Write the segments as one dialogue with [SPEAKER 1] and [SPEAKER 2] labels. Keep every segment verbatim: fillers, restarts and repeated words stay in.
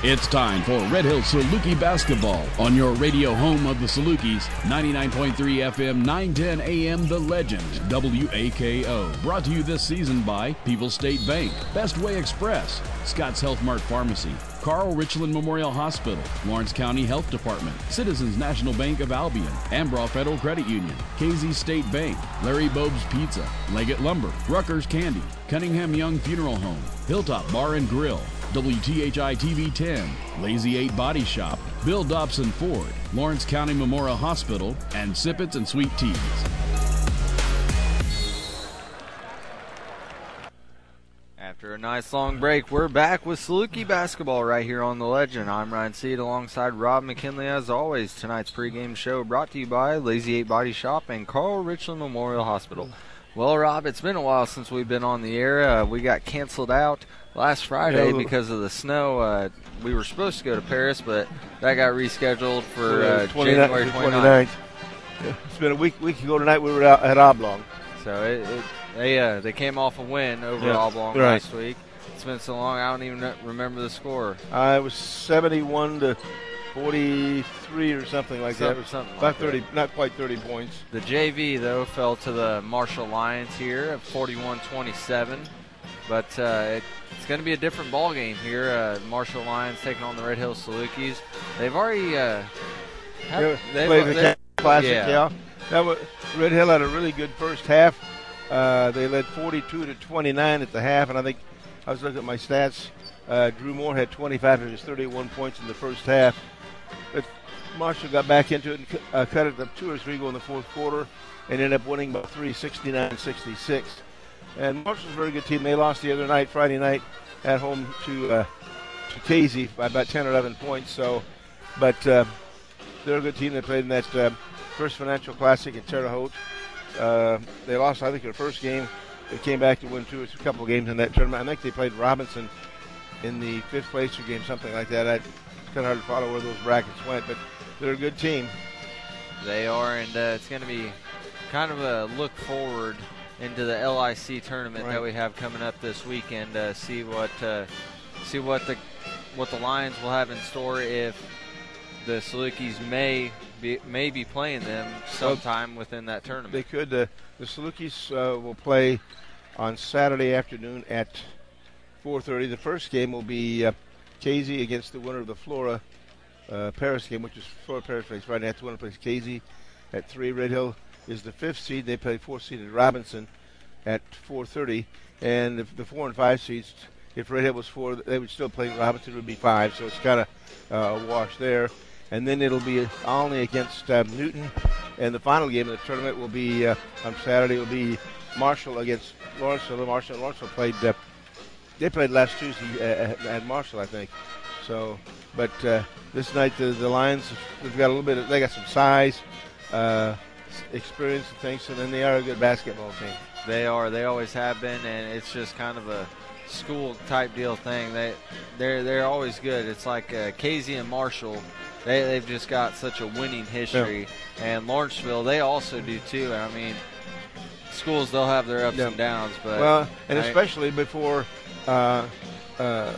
[SPEAKER 1] It's time for Red Hill Saluki basketball on your radio home of the Salukis, ninety-nine point three F M, nine ten A M, The Legend, W A K O. Brought to you this season by People's State Bank, Best Way Express, Scott's Health Mart Pharmacy, Carl Richland Memorial Hospital, Lawrence County Health Department, Citizens National Bank of Albion, Ambraw Federal Credit Union, K Z State Bank, Larry Bob's Pizza, Leggett Lumber, Rucker's Candy, Cunningham Young Funeral Home, Hilltop Bar and Grill, W T H I T V ten, Lazy eight Body Shop, Bill Dobson Ford, Lawrence County Memorial Hospital, and Sippets and Sweet Teas.
[SPEAKER 2] After a nice long break, we're back with Saluki basketball right here on The Legend. I'm Ryan Seed alongside Rob McKinley as always. Tonight's pregame show brought to you by Lazy eight Body Shop and Carl Richland Memorial Hospital. Well, Rob, it's been a while since we've been on the air. Uh, we got canceled out last Friday yeah, because of the snow. Uh, we were supposed to go to Paris, but that got rescheduled for uh, January twenty-ninth.
[SPEAKER 3] Yeah, it's been a week week ago tonight. We were out at Oblong.
[SPEAKER 2] So it, it, they uh, they came off a win over
[SPEAKER 3] yeah,
[SPEAKER 2] Oblong
[SPEAKER 3] right.
[SPEAKER 2] last week. It's been so long, I don't even remember the score.
[SPEAKER 3] Uh, it was seventy-one to forty-three or something like
[SPEAKER 2] something,
[SPEAKER 3] that.
[SPEAKER 2] Something
[SPEAKER 3] About
[SPEAKER 2] like
[SPEAKER 3] thirty,
[SPEAKER 2] that.
[SPEAKER 3] Not quite thirty points.
[SPEAKER 2] The J V, though, fell to the Marshall Lions here at forty-one twenty-seven. But uh, it, it's going to be a different ball game here. Uh, Marshall Lions taking on the Red Hill Salukis. They've already uh, have,
[SPEAKER 3] yeah,
[SPEAKER 2] they've,
[SPEAKER 3] played the
[SPEAKER 2] they've,
[SPEAKER 3] Classic,
[SPEAKER 2] yeah.
[SPEAKER 3] yeah. That was, Red Hill had a really good first half. Uh, they led forty-two to twenty-nine at the half, and I think I was looking at my stats. Uh, Drew Moore had twenty-five of his thirty-one points in the first half. But Marshall got back into it and uh, cut it up two or three go in the fourth quarter and ended up winning by three, sixty-nine sixty-six. And Marshall's a very good team. They lost the other night, Friday night, at home to uh, to K Z by about ten or eleven points. So, but uh, they're a good team. They played in that uh, First Financial Classic at Terre Haute. Uh, they lost, I think, their first game. They came back to win two or a couple of games in that tournament. I think they played Robinson in the fifth placer game, something like that. I, it's kind of hard to follow where those brackets went, but they're a good team.
[SPEAKER 2] They are, and uh, it's going to be kind of a look forward into the L I C tournament
[SPEAKER 3] right.
[SPEAKER 2] that we have coming up this weekend. Uh, see what uh, see what the what the Lions will have in store if the Salukis may be may be playing them sometime well, within that tournament.
[SPEAKER 3] They could. Uh, the Salukis uh, will play on Saturday afternoon at four thirty. The first game will be uh, K Z against the winner of the Flora uh, Paris game, which is Flora Paris plays Friday night. The winner plays K Z at three. Red Hill is the fifth seed. They play fourth seeded Robinson at four thirty. And if the four and five seeds, if Red Hill was four, they would still play Robinson. It would be five. So it's kind of uh, a wash there. And then it'll be Olney against uh, Newton. And the final game of the tournament will be uh, on Saturday. It will be Marshall against Lawrenceville. Marshall and Lawrenceville played. Uh, they played last Tuesday at, at Marshall, I think. So, but uh, this night the, the Lions, they've got a little bit. Of, they got some size, uh, experience, and things. So then they are a good basketball team.
[SPEAKER 2] They are. They always have been, and it's just kind of a school type deal thing. They they're they're always good. It's like uh, K Z and Marshall. They, they've just got such a winning history. Yeah. And Lawrenceville, they also do too. I mean, schools, they'll have their ups yeah. and downs. But
[SPEAKER 3] well, and
[SPEAKER 2] I,
[SPEAKER 3] especially before uh, uh,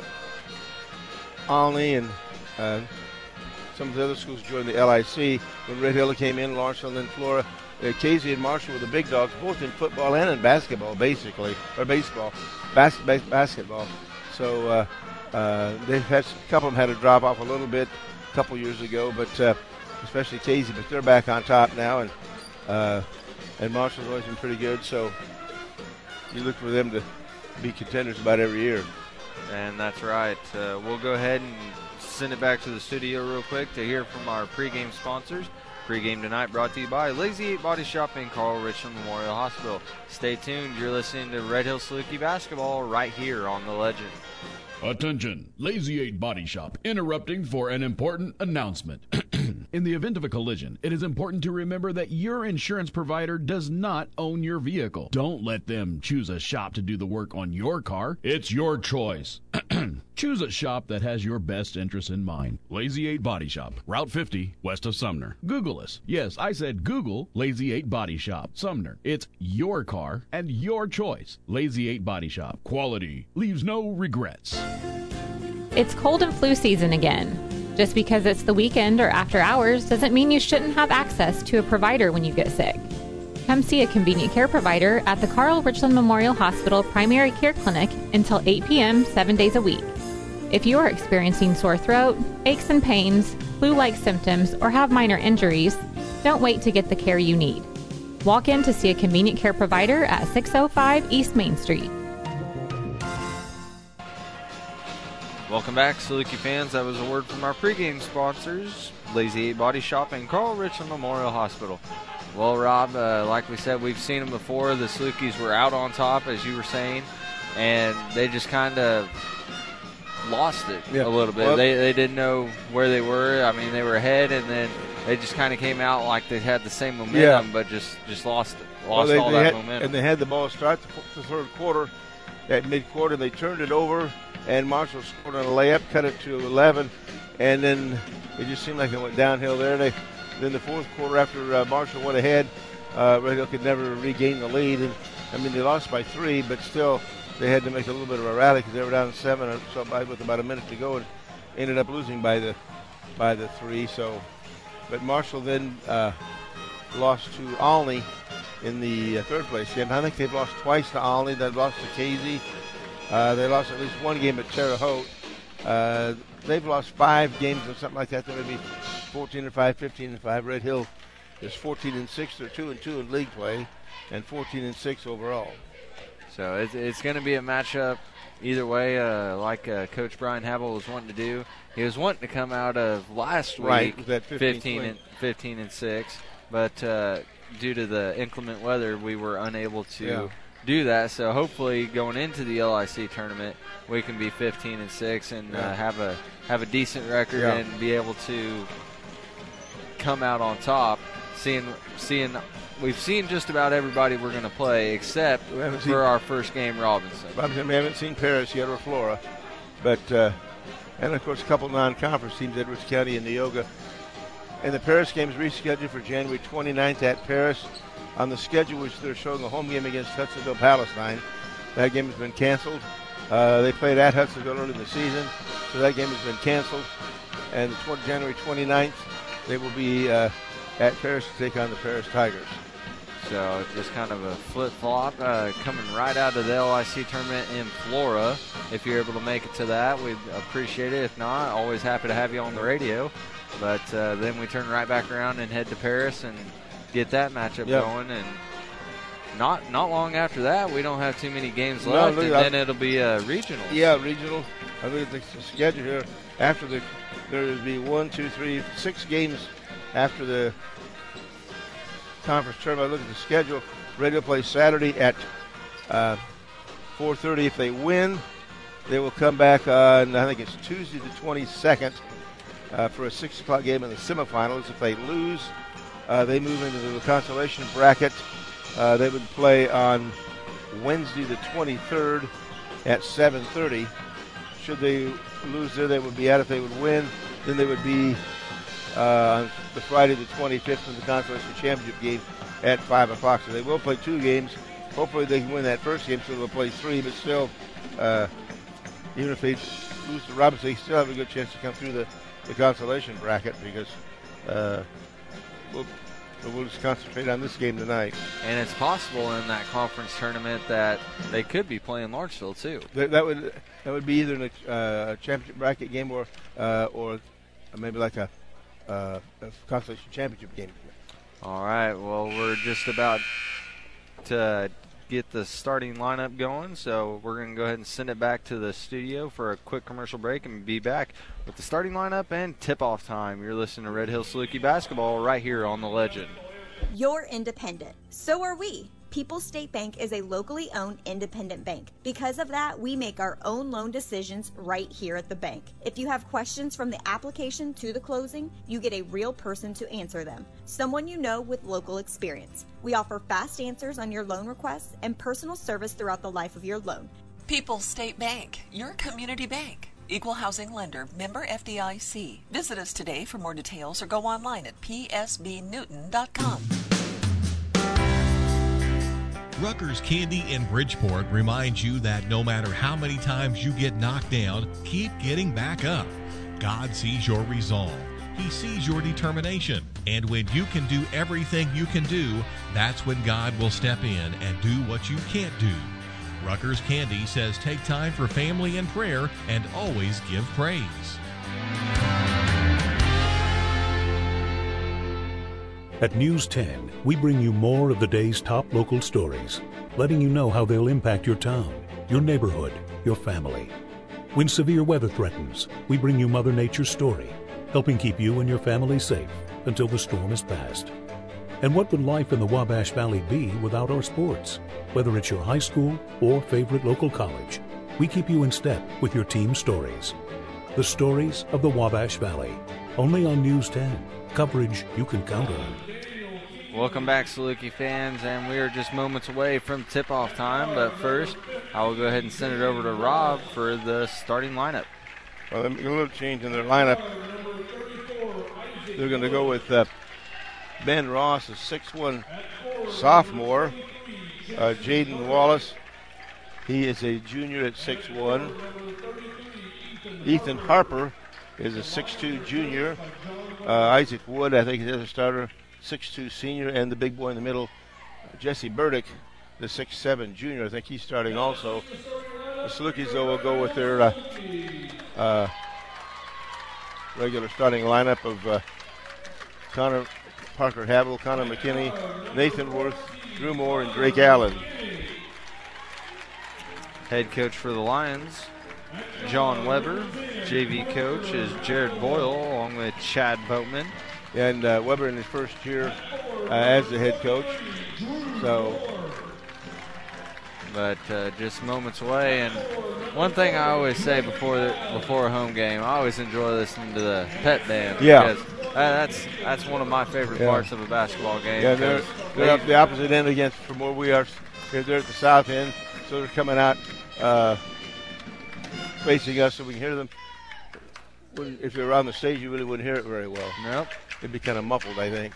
[SPEAKER 3] Olney and uh, some of the other schools joined the L I C, when Red Hill came in, Lawrenceville, and then Flora, uh, K Z and Marshall were the big dogs, both in football and in basketball, basically, or baseball, bas- bas- basketball. So uh, uh, they've had a couple of them had to drop off a little bit a couple years ago, but uh, especially K Z, but they're back on top now, and uh, and Marshall's always been pretty good. So you look for them to be contenders about every year.
[SPEAKER 2] And that's right. Uh, we'll go ahead and send it back to the studio real quick to hear from our pregame sponsors. Pregame tonight brought to you by Lazy eight Body Shop and Carl Richland Memorial Hospital. Stay tuned. You're listening to Red Hill Saluki basketball right here on The Legend.
[SPEAKER 1] Attention, Lazy eight Body Shop, interrupting for an important announcement. In the event of a collision, it is important to remember that your insurance provider does not own your vehicle. Don't let them choose a shop to do the work on your car. It's your choice. Choose a shop that has your best interests in mind. Lazy eight Body Shop, Route fifty, west of Sumner. Google us. Yes, I said Google Lazy eight Body Shop, Sumner. It's your car and your choice. Lazy eight Body Shop. Quality leaves no regrets.
[SPEAKER 4] It's cold and flu season again. Just because it's the weekend or after hours doesn't mean you shouldn't have access to a provider when you get sick. Come see a convenient care provider at the Carl Richland Memorial Hospital Primary Care Clinic until eight p.m. seven days a week. If you are experiencing sore throat, aches and pains, flu-like symptoms, or have minor injuries, don't wait to get the care you need. Walk in to see a convenient care provider at six oh five East Main Street.
[SPEAKER 2] Welcome back, Saluki fans. That was a word from our pregame sponsors, Lazy Eight Body Shop and Carl Richland Memorial Hospital. Well, Rob, uh, like we said, we've seen them before. The Salukis were out on top, as you were saying, and they just kind of lost it yeah. a little bit. Well, they they didn't know where they were. I mean, they were ahead, and then they just kind of came out like they had the same momentum, yeah. but just, just lost it. Lost well, they, all
[SPEAKER 3] they
[SPEAKER 2] that
[SPEAKER 3] had,
[SPEAKER 2] momentum.
[SPEAKER 3] And they had the ball start the, the third quarter. At mid-quarter, they turned it over, and Marshall scored on a layup, cut it to eleven, and then it just seemed like it went downhill there. They, then the fourth quarter, after uh, Marshall went ahead, uh, Red Hill could never regain the lead. And I mean, they lost by three, but still they had to make a little bit of a rally because they were down seven or so by, with about a minute to go, and ended up losing by the by the three. So, but Marshall then uh, lost to Olney in the uh, third place game. I think they've lost twice to Olney. They've lost to Casey. Uh, they lost at least one game at Terre Haute. Uh, they've lost five games or something like that. They may be fourteen and five, fifteen and five. Red Hill is fourteen and six. They're two and two in league play, and fourteen and six overall.
[SPEAKER 2] So it's, it's going to be a matchup either way, uh, like uh, Coach Brian Havel was wanting to do. He was wanting to come out of last week
[SPEAKER 3] right, that
[SPEAKER 2] fifteen and fifteen and six, but uh, due to the inclement weather, we were unable to yeah. do that. So hopefully, going into the L I C tournament, we can be fifteen and six and yeah. uh, have a have a decent record yeah. and be able to come out on top. Seeing, seeing, we've seen just about everybody we're going to play except for seen, our first game, Robinson.
[SPEAKER 3] Robinson, we haven't seen Paris yet or Flora, but uh, and of course a couple non-conference teams, Edwards County and Neoga. And the Paris game is rescheduled for January twenty-ninth at Paris. On the schedule, which they're showing a home game against Hudsonville Palestine. That game has been canceled. Uh, they played at Hudsonville early in the season, so that game has been canceled. And the January twenty-ninth, they will be uh, at Paris to take on the Paris Tigers.
[SPEAKER 2] So just kind of a flip-flop uh, coming right out of the L I C tournament in Flora. If you're able to make it to that, we'd appreciate it. If not, always happy to have you on the radio. But uh, then we turn right back around and head to Paris and get that matchup yep. going. And not not long after that, we don't have too many games left, no, and then it'll be uh, regional.
[SPEAKER 3] Yeah, regional. I look at the schedule here. After the, there will be one, two, three, six games after the conference tournament. I look at the schedule. Red Hill plays Saturday at uh, four thirty. If they win, they will come back on, I think it's Tuesday the twenty-second. Uh, for a six o'clock game in the semifinals. If they lose, uh, they move into the consolation bracket. Uh, they would play on Wednesday the twenty-third at seven thirty. Should they lose there, they would be out. If they would win, then they would be uh, on the Friday the twenty-fifth in the consolation championship game at five o'clock. So they will play two games. Hopefully they can win that first game, so they'll play three. But still, uh, even if they lose to Robinson, they still have a good chance to come through the the consolation bracket because uh, we'll, we'll just concentrate on this game tonight.
[SPEAKER 2] And it's possible in that conference tournament that they could be playing Lawrenceville too.
[SPEAKER 3] That, that would that would be either in a uh, championship bracket game or uh, or maybe like a, uh, a consolation championship game.
[SPEAKER 2] All right. Well, we're just about to get the starting lineup going, so we're going to go ahead and send it back to the studio for a quick commercial break and be back with the starting lineup and tip-off time. You're listening to Red Hill Saluki Basketball right here on The Legend.
[SPEAKER 5] You're independent. So are we. People's State Bank is a locally owned independent bank. Because of that, we make our own loan decisions right here at the bank. If you have questions from the application to the closing, you get a real person to answer them. Someone you know with local experience. We offer fast answers on your loan requests and personal service throughout the life of your loan.
[SPEAKER 6] People's State Bank, your community bank. Equal housing lender, member F D I C. Visit us today for more details or go online at p s b newton dot com.
[SPEAKER 7] Rutgers Candy in Bridgeport reminds you that no matter how many times you get knocked down, keep getting back up. God sees your resolve. He sees your determination. And when you can do everything you can do, that's when God will step in and do what you can't do. Rutgers Candy says take time for family and prayer and always give praise.
[SPEAKER 8] At News ten, we bring you more of the day's top local stories, letting you know how they'll impact your town, your neighborhood, your family. When severe weather threatens, we bring you Mother Nature's story, helping keep you and your family safe until the storm is past. And what would life in the Wabash Valley be without our sports? Whether it's your high school or favorite local college, we keep you in step with your team stories. The stories of the Wabash Valley, only on News ten, coverage you can count on.
[SPEAKER 2] Welcome back, Saluki fans, and we are just moments away from tip-off time, but first, I will go ahead and send it over to Rob for the starting lineup.
[SPEAKER 3] Well, a little change in their lineup. They're going to go with uh, Ben Ross, a six one sophomore. Uh, Jaden Wallace, he is a junior at six one. Ethan Harper is a six two junior. Uh, Isaac Wood, I think, is the other starter, six two senior. And the big boy in the middle, Jesse Burdick, the six seven junior. I think he's starting also. The Salukis, though, will go with their uh, uh, regular starting lineup of uh, Connor Parker Havel, Connor McKinney, Nathan Worth, Drew Moore, and Drake Allen.
[SPEAKER 2] Head coach for the Lions, John Weber. J V coach is Jared Boyle, along with Chad Boatman.
[SPEAKER 3] And uh, Weber in his first year uh, as the head coach. So,
[SPEAKER 2] but uh, just moments away. And one thing I always say before the, before a home game, I always enjoy listening to the pet band.
[SPEAKER 3] Yeah.
[SPEAKER 2] Because uh, that's that's one of my favorite
[SPEAKER 3] yeah.
[SPEAKER 2] parts of a basketball game.
[SPEAKER 3] Yeah, they're, they're up the opposite end against from where we are. They're, they're at the south end, so they're coming out uh, facing us so we can hear them. If you're on the stage, you really wouldn't hear it very well.
[SPEAKER 2] Nope.
[SPEAKER 3] It'd be kind of muffled, I think.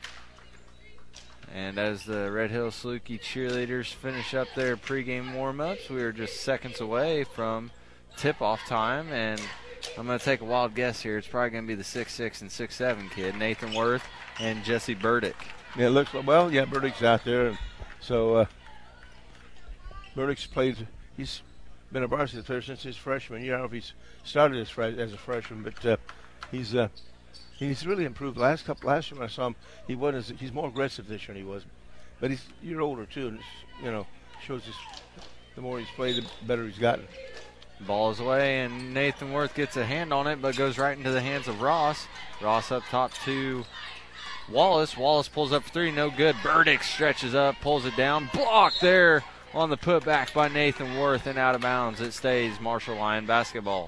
[SPEAKER 2] And as the Red Hill Saluki cheerleaders finish up their pregame warm-ups, we are just seconds away from tip-off time. And I'm going to take a wild guess here. It's probably going to be the six six and six seven kid, Nathan Worth and Jesse Burdick.
[SPEAKER 3] Yeah, it looks like, well, yeah, Burdick's out there. So uh, Burdick's played, he's been a varsity player since his freshman year. I don't know if he's started as, fre- as a freshman, but uh, he's uh, he's really improved. Last couple, last year when I saw him, he wasn't as, he's more aggressive this year than he was. But he's a year older, too, and it's, you know, shows his, the more he's played, the better he's gotten.
[SPEAKER 2] Ball is away, and Nathan Worth gets a hand on it, but goes right into the hands of Ross. Ross up top to Wallace. Wallace pulls up for three, no good. Burdick stretches up, pulls it down. Blocked there on the putback by Nathan Worth, and out of bounds. It stays Marshall Lion basketball.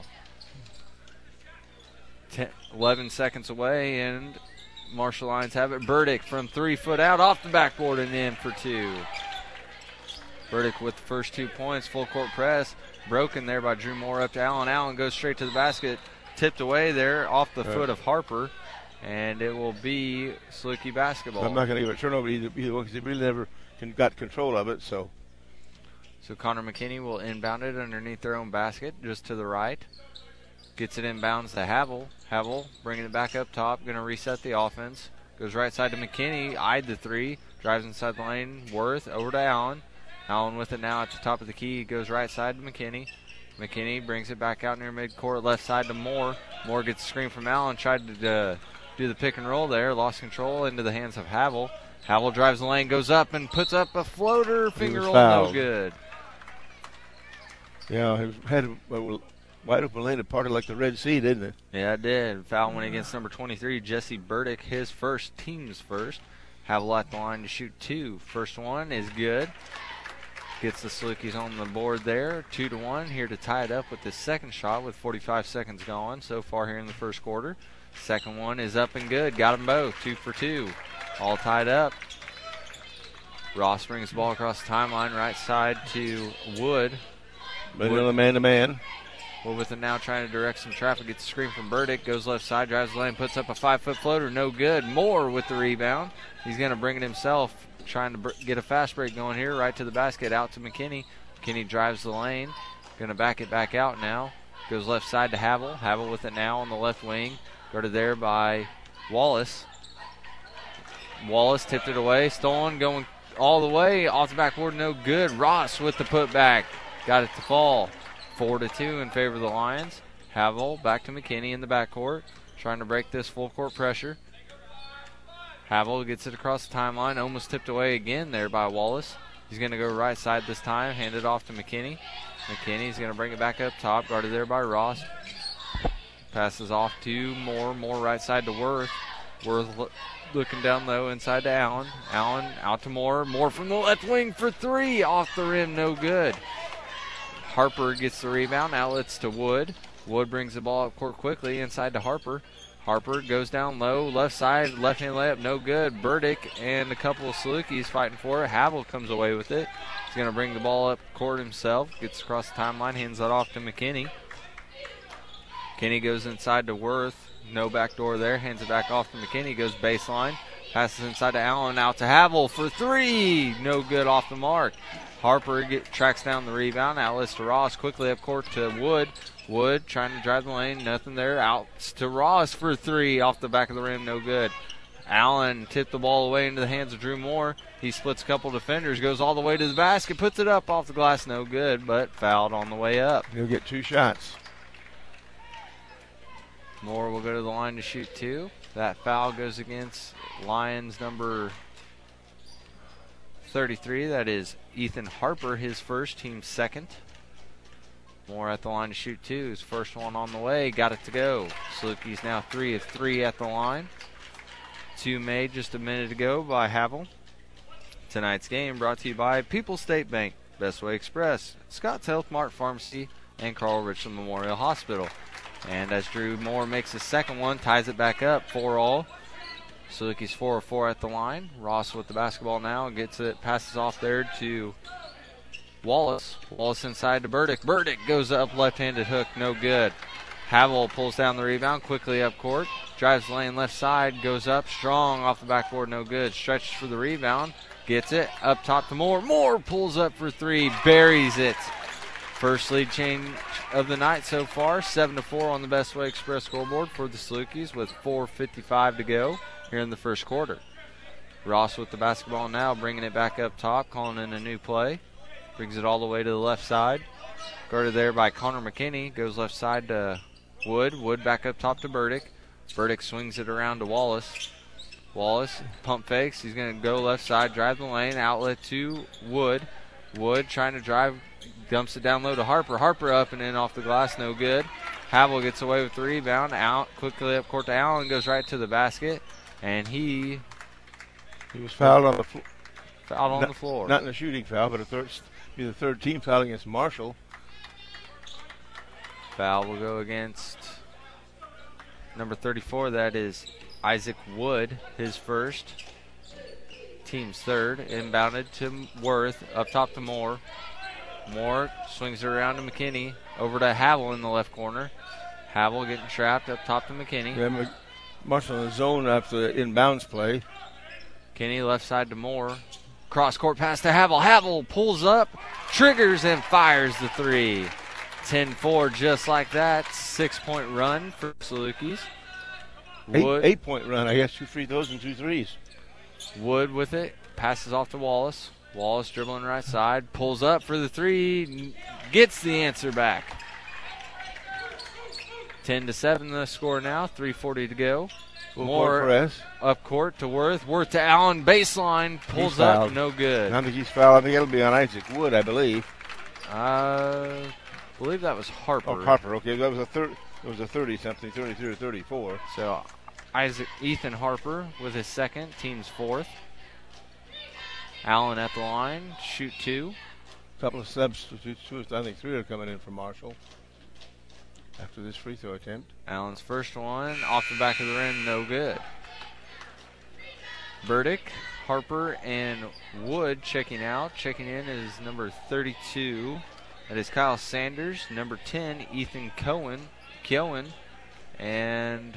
[SPEAKER 2] Ten, eleven seconds away, and Marshall Lions have it. Burdick from three foot out, off the backboard and in for two. Burdick with the first two points, full court press. Broken there by Drew Moore up to Allen. Allen goes straight to the basket, tipped away there off the foot of Harper, and it will be Saluki basketball.
[SPEAKER 3] I'm not going to give it a turnover either, either one because they really never can, got control of it. So,
[SPEAKER 2] so Connor McKinney will inbound it underneath their own basket, just to the right. Gets it inbounds to Havel. Havel bringing it back up top, going to reset the offense. Goes right side to McKinney, eyed the three, drives inside the lane. Worth over to Allen. Allen with it now at the top of the key. He goes right side to McKinney. McKinney brings it back out near midcourt, left side to Moore. Moore gets a screen from Allen, tried to uh, do the pick and roll there, lost control into the hands of Havel. Havel drives the lane, goes up and puts up a floater, finger roll, no good.
[SPEAKER 3] Yeah, it had a wide open lane that parted like the Red Sea, didn't it?
[SPEAKER 2] Yeah, it did. Foul went against number twenty-three, Jesse Burdick, his first, team's first. Havel at the line to shoot two. First one is good. Gets the Salukis on the board there, two to one. Here to tie it up with the second shot with forty-five seconds gone so far here in the first quarter. Second one is up and good. Got them both, two for two. All tied up. Ross brings the ball across the timeline, right side to Wood.
[SPEAKER 3] Vanilla man to man.
[SPEAKER 2] Wood with it now, trying to direct some traffic. Gets a screen from Burdick. Goes left side, drives the lane, puts up a five-foot floater. No good. Moore with the rebound. He's going to bring it himself, trying to br- get a fast break going here. Right to the basket, out to McKinney. McKinney drives the lane. Going to back it back out now. Goes left side to Havel. Havel with it now on the left wing. Guarded there by Wallace. Wallace tipped it away. Stolen, going all the way. Off the backboard, no good. Ross with the putback. Got it to fall. Four to two in favor of the Lions. Havel back to McKinney in the backcourt. Trying to break this full court pressure. Havel gets it across the timeline. Almost tipped away again there by Wallace. He's going to go right side this time. Hand it off to McKinney. McKinney's going to bring it back up top. Guarded there by Ross. Passes off to Moore. Moore right side to Worth. Worth lo- looking down low inside to Allen. Allen out to Moore. Moore from the left wing for three. Off the rim, no good. Harper gets the rebound. Outlets to Wood. Wood brings the ball up court quickly inside to Harper. Harper goes down low. Left side, left-hand layup, no good. Burdick and a couple of Salukis fighting for it. Havel comes away with it. He's going to bring the ball up court himself. Gets across the timeline. Hands that off to McKinney. McKinney goes inside to Worth. No back door there. Hands it back off to McKinney. Goes baseline. Passes inside to Allen. Out to Havel for three. No good off the mark. Harper get, tracks down the rebound. Outlets to Ross. Quickly up court to Wood. Wood trying to drive the lane. Nothing there. Out to Ross for three. Off the back of the rim. No good. Allen tipped the ball away into the hands of Drew Moore. He splits a couple defenders. Goes all the way to the basket. Puts it up off the glass. No good, but fouled on the way up.
[SPEAKER 3] He'll get two shots.
[SPEAKER 2] Moore will go to the line to shoot two. That foul goes against Lions number thirty-three. That is Ethan Harper, his first, team second. Moore at the line to shoot two. His first one on the way. Got it to go. Salukis now three of three at the line. Two made just a minute ago by Havel. Tonight's game brought to you by People's State Bank, Bestway Express, Scott's Health Mart Pharmacy, and Carl Richland Memorial Hospital. And as Drew Moore makes his second one, ties it back up, four all. Salukis four of four at the line. Ross with the basketball now, gets it, passes off there to Wallace. Wallace inside to Burdick. Burdick goes up, left-handed hook, no good. Havel pulls down the rebound, quickly up court. Drives the lane left side, goes up, strong off the backboard, no good. Stretches for the rebound, gets it, up top to Moore. Moore pulls up for three, buries it. First lead change of the night so far, seven to four on the Bestway Express scoreboard for the Salukis with four fifty-five to go here in the first quarter. Ross with the basketball now, bringing it back up top, calling in a new play. Brings it all the way to the left side. Guarded there by Connor McKinney. Goes left side to Wood. Wood back up top to Burdick. Burdick swings it around to Wallace. Wallace pump fakes. He's going to go left side, drive the lane, outlet to Wood. Wood trying to drive, dumps it down low to Harper. Harper up and in off the glass, no good. Havel gets away with the rebound. Out quickly up court to Allen, goes right to the basket, and he
[SPEAKER 3] he was fouled on the floor.
[SPEAKER 2] Fouled on
[SPEAKER 3] not,
[SPEAKER 2] the floor.
[SPEAKER 3] Not in a shooting foul, but a third, be the third team foul against Marshall.
[SPEAKER 2] Foul will go against number thirty-four. That is Isaac Wood, his first. Team's third. Inbounded to Worth. Up top to Moore. Moore swings it around to McKinney. Over to Havel in the left corner. Havel getting trapped up top to McKinney.
[SPEAKER 3] Yeah, Marshall in the zone after the inbounds play.
[SPEAKER 2] McKinney left side to Moore. Cross court pass to Havel. Havel pulls up, triggers, and fires the three. ten four just like that. Six-point run for Salukis.
[SPEAKER 3] Eight, eight-point run, I guess. Two free throws and two threes.
[SPEAKER 2] Wood with it. Passes off to Wallace. Wallace dribbling right side. Pulls up for the three. Gets the answer back. ten to seven the score now. three forty to go. More up court to Worth. Worth to Allen. Baseline. Pulls up. No good.
[SPEAKER 3] I think he's fouled. I think it'll be on Isaac Wood, I believe.
[SPEAKER 2] Uh, I believe that was Harper.
[SPEAKER 3] Oh, Harper. Okay, that was a third. It was a thirty-something, thirty-three or thirty-four.
[SPEAKER 2] So, Isaac Ethan Harper with his second, team's fourth. Allen at the line, shoot two.
[SPEAKER 3] A couple of substitutes, I think three are coming in for Marshall after this free throw attempt.
[SPEAKER 2] Allen's first one, off the back of the rim, no good. Burdick, Harper, and Wood checking out. Checking in is number thirty-two, That is Kyle Sanders, number ten, Ethan Cohen, Keowen, and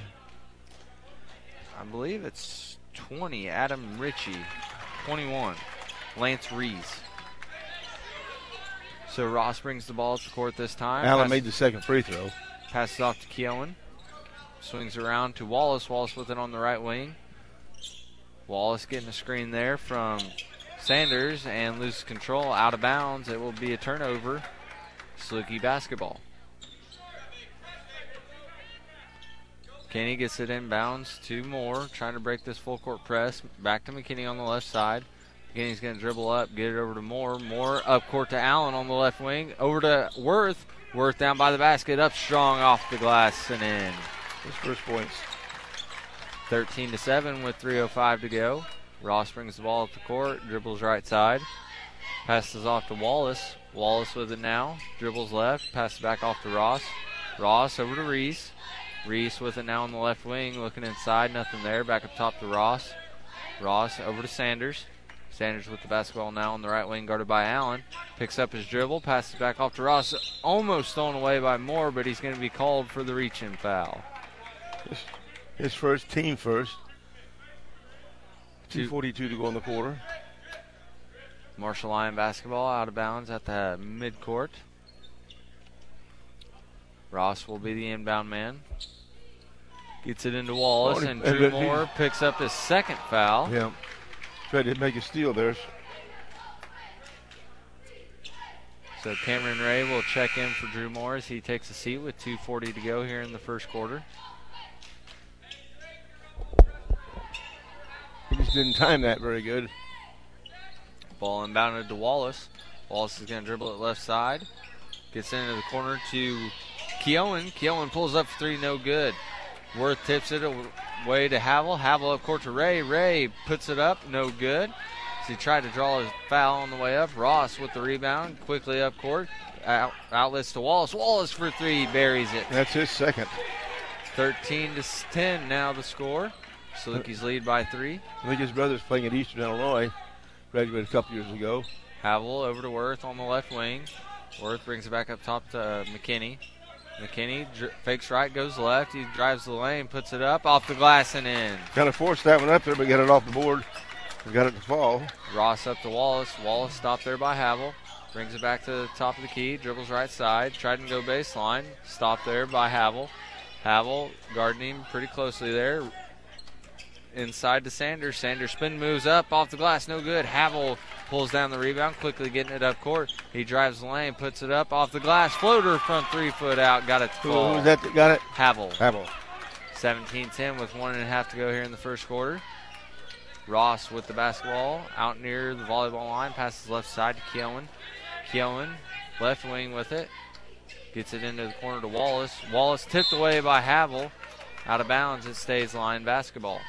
[SPEAKER 2] I believe it's twenty, Adam Ritchie, twenty-one, Lance Rees. So Ross brings the ball up the court this time.
[SPEAKER 3] Allen
[SPEAKER 2] Pass,
[SPEAKER 3] made the second free throw.
[SPEAKER 2] passes off to Keowen. Swings around to Wallace. Wallace with it on the right wing. Wallace getting a screen there from Sanders and loses control, out of bounds. It will be a turnover. Saluki basketball. Kenny gets it inbounds. Two more. Trying to break this full court press. Back to McKinney on the left side. McKinney's going to dribble up, get it over to Moore. Moore up court to Allen on the left wing. Over to Worth. Worth down by the basket. Up strong off the glass and in.
[SPEAKER 3] His first points.
[SPEAKER 2] thirteen to seven with three oh five to go. Ross brings the ball up the court. Dribbles right side. Passes off to Wallace. Wallace with it now. Dribbles left. Passes back off to Ross. Ross over to Reese. Reese with it now on the left wing. Looking inside. Nothing there. Back up top to Ross. Ross over to Sanders. Sanders with the basketball now on the right wing, guarded by Allen. Picks up his dribble. Passes back off to Ross. Almost thrown away by Moore, but he's going to be called for the reach-in foul.
[SPEAKER 3] His, his first, team first. two forty-two to go in the quarter.
[SPEAKER 2] Marshall Lyon basketball out of bounds at the midcourt. Ross will be the inbound man. Gets it into Wallace, and Drew Moore picks up his second foul.
[SPEAKER 3] Yeah. Tried to make a steal there.
[SPEAKER 2] So Cameron Ray will check in for Drew Moore as he takes a seat with two forty to go here in the first quarter.
[SPEAKER 3] He just didn't time that very good.
[SPEAKER 2] Ball inbounded to Wallace. Wallace is going to dribble it left side. Gets into the corner to Keowen. Keowen pulls up for three, no good. Worth tips it away to Havel. Havel up court to Ray. Ray puts it up, no good. So he tried to draw his foul on the way up. Ross with the rebound, quickly up court. Out, outlets to Wallace. Wallace for three, buries it.
[SPEAKER 3] That's his second.
[SPEAKER 2] thirteen to ten now the score. Salukis lead by three.
[SPEAKER 3] I think his brother's playing at Eastern Illinois. Graduated a couple years ago.
[SPEAKER 2] Havel over to Worth on the left wing. Worth brings it back up top to uh, McKinney. McKinney dr- fakes right, goes left. He drives the lane, puts it up, off the glass and in.
[SPEAKER 3] Kind of forced that one up there, but got it off the board. We got it to fall.
[SPEAKER 2] Ross up to Wallace. Wallace stopped there by Havel. Brings it back to the top of the key. Dribbles right side. Tried to go baseline. Stopped there by Havel. Havel guarding him pretty closely there. Inside to Sanders. Sanders spin moves up off the glass. No good. Havel pulls down the rebound, quickly getting it up court. He drives the lane, puts it up off the glass. Floater from three foot out. Got it to fall.
[SPEAKER 3] Who was that that got it?
[SPEAKER 2] Havel.
[SPEAKER 3] Havel.
[SPEAKER 2] seventeen ten with one and a half to go here in the first quarter. Ross with the basketball out near the volleyball line. Passes left side to Keowen. Keowen, left wing with it. Gets it into the corner to Wallace. Wallace tipped away by Havel. Out of bounds, it stays line basketball.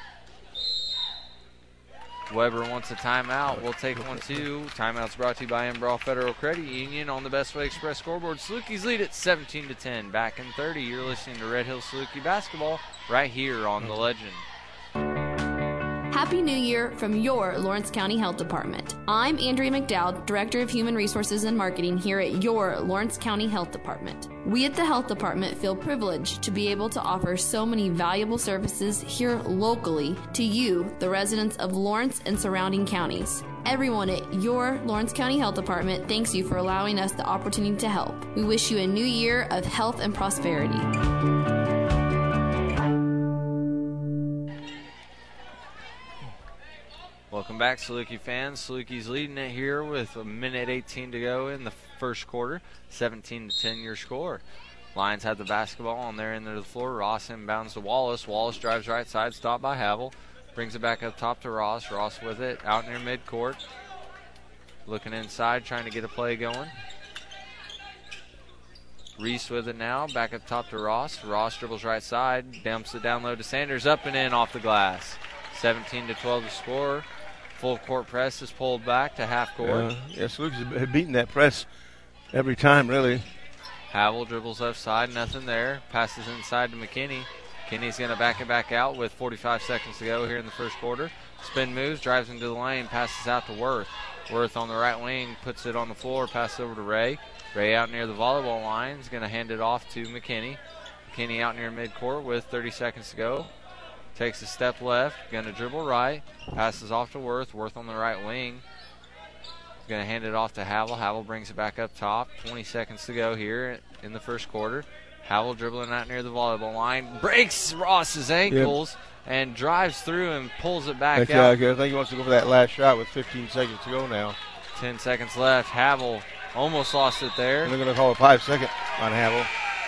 [SPEAKER 2] Weber wants a timeout. We'll take one too. Timeout's brought to you by Embrough Federal Credit Union on the Best Way Express scoreboard. Salukis lead at seventeen to ten. Back in thirty. You're listening to Red Hill Saluki basketball right here on The Legend.
[SPEAKER 9] Happy New Year from your Lawrence County Health Department. I'm Andrea McDowd, Director of Human Resources and Marketing here at your Lawrence County Health Department. We at the Health Department feel privileged to be able to offer so many valuable services here locally to you, the residents of Lawrence and surrounding counties. Everyone at your Lawrence County Health Department thanks you for allowing us the opportunity to help. We wish you a new year of health and prosperity.
[SPEAKER 2] Welcome back, Saluki fans. Salukis leading it here with a minute eighteen to go in the first quarter. seventeen to ten your score. Lions have the basketball on their end of the floor. Ross inbounds to Wallace. Wallace drives right side, stopped by Havel. Brings it back up top to Ross. Ross with it out near midcourt. Looking inside, trying to get a play going. Reese with it now. Back up top to Ross. Ross dribbles right side. Dumps it down low to Sanders. Up and in off the glass. seventeen to twelve to score. Full court press is pulled back to half court.
[SPEAKER 3] Uh, yes, Luke's have beaten that press every time, really.
[SPEAKER 2] Havel dribbles left side, nothing there. Passes inside to McKinney. McKinney's going to back it back out with forty-five seconds to go here in the first quarter. Spin moves, drives into the lane, passes out to Worth. Worth on the right wing, puts it on the floor, passes over to Ray. Ray out near the volleyball line is going to hand it off to McKinney. McKinney out near midcourt with thirty seconds to go. Takes a step left, going to dribble right. Passes off to Worth. Worth on the right wing. Going to hand it off to Havel. Havel brings it back up top. twenty seconds to go here in the first quarter. Havel dribbling out near the volleyball line. Breaks Ross's ankles yep. and drives through and pulls it back
[SPEAKER 3] okay,
[SPEAKER 2] out.
[SPEAKER 3] Okay. I think he wants to go for that last shot with fifteen seconds to go now.
[SPEAKER 2] ten seconds left. Havel almost lost it there.
[SPEAKER 3] And they're going to call a five second on Havel.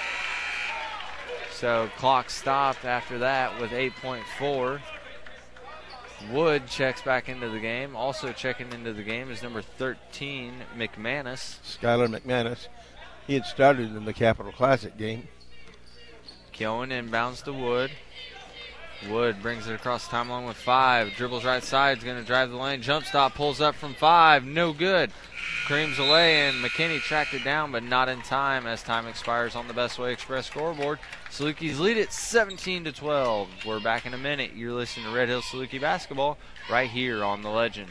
[SPEAKER 2] So clock stopped after that with eight point four. Wood checks back into the game. Also checking into the game is number thirteen, McManus.
[SPEAKER 3] Skylar McManus. He had started in the Capital Classic game.
[SPEAKER 2] Keown inbounds to Wood. Wood brings it across the timeline with five. Dribbles right side. Is going to drive the lane. Jump stop. Pulls up from five. No good. Creams away, and McKinney tracked it down, but not in time as time expires on the Best Way Express scoreboard. Salukis lead it seventeen to twelve. We're back in a minute. You're listening to Red Hills Saluki basketball right here on The Legend.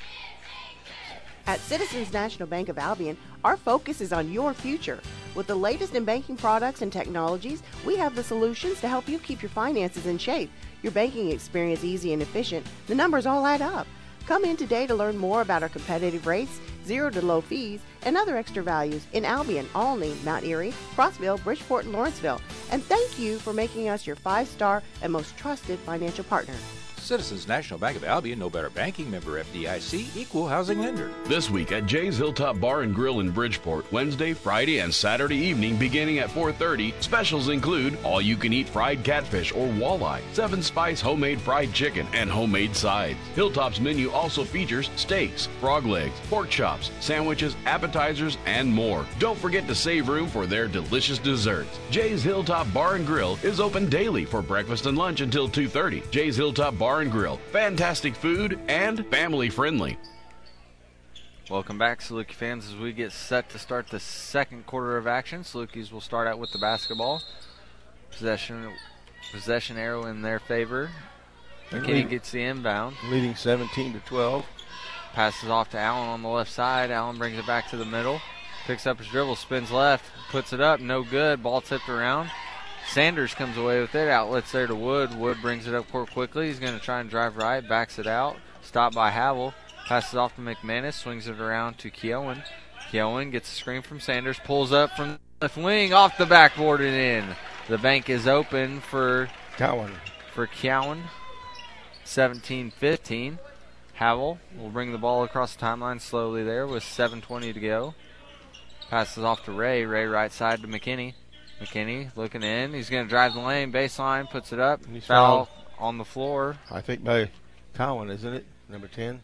[SPEAKER 10] At Citizens National Bank of Albion, our focus is on your future. With the latest in banking products and technologies, we have the solutions to help you keep your finances in shape, your banking experience easy and efficient. The numbers all add up. Come in today to learn more about our competitive rates, zero to low fees, and other extra values in Albion, Olney, Mount Airy, Crossville, Bridgeport, and Lawrenceville. And thank you for making us your five-star and most trusted financial partner.
[SPEAKER 11] Citizens National Bank of Albion, no better banking, member F D I C, equal housing lender.
[SPEAKER 1] This week at Jay's Hilltop Bar and Grill in Bridgeport, Wednesday, Friday, and Saturday evening beginning at four thirty. Specials include all-you-can-eat fried catfish or walleye, seven-spice homemade fried chicken, and homemade sides. Hilltop's menu also features steaks, frog legs, pork chops, sandwiches, appetizers, and more. Don't forget to save room for their delicious desserts. Jay's Hilltop Bar and Grill is open daily for breakfast and lunch until two thirty. Jay's Hilltop Bar and Grill. Fantastic food and family friendly.
[SPEAKER 2] Welcome back, Saluki fans, as we get set to start the second quarter of action. Salukis will start out with the basketball. Possession possession arrow in their favor. McKinney gets the inbound.
[SPEAKER 3] Leading seventeen to twelve.
[SPEAKER 2] Passes off to Allen on the left side. Allen brings it back to the middle. Picks up his dribble, spins left, puts it up, no good. Ball tipped around. Sanders comes away with it. Outlets there to Wood. Wood brings it up court quickly. He's going to try and drive right. Backs it out. Stopped by Havel. Passes off to McManus. Swings it around to Keown. Keown gets a screen from Sanders. Pulls up from the left wing. Off the backboard and in. The bank is open for
[SPEAKER 3] Cowan.
[SPEAKER 2] For Keown. seventeen fifteen. Havel will bring the ball across the timeline slowly there with seven twenty to go. Passes off to Ray. Ray right side to McKinney. McKinney looking in. He's going to drive the lane. Baseline. Puts it up.
[SPEAKER 3] He's
[SPEAKER 2] Foul
[SPEAKER 3] fouled.
[SPEAKER 2] On the floor.
[SPEAKER 3] I think by Cowan, isn't it? Number ten.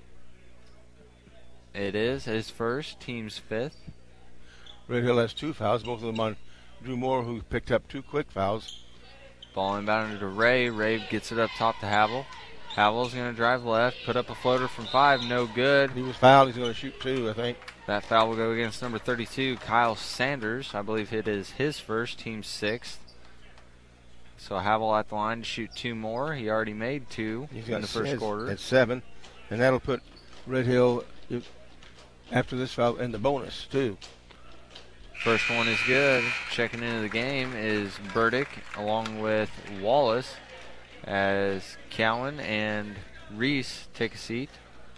[SPEAKER 2] It is. His first. Team's fifth.
[SPEAKER 3] Red Hill has two fouls. Both of them on Drew Moore, who picked up two quick fouls.
[SPEAKER 2] Ball inbounded to Ray. Ray gets it up top to Havel. Havel's going to drive left. Put up a floater from five. No good.
[SPEAKER 3] He was fouled. He's going to shoot two, I think.
[SPEAKER 2] That foul will go against number thirty-two, Kyle Sanders. I believe it is his first, team sixth. So Havel at the line to shoot two more. He already made two
[SPEAKER 3] He's
[SPEAKER 2] in the first
[SPEAKER 3] at,
[SPEAKER 2] quarter.
[SPEAKER 3] At seven. And that'll put Red Hill, after this foul, in the bonus, too.
[SPEAKER 2] First one is good. Checking into the game is Burdick along with Wallace as Cowan and Reese take a seat.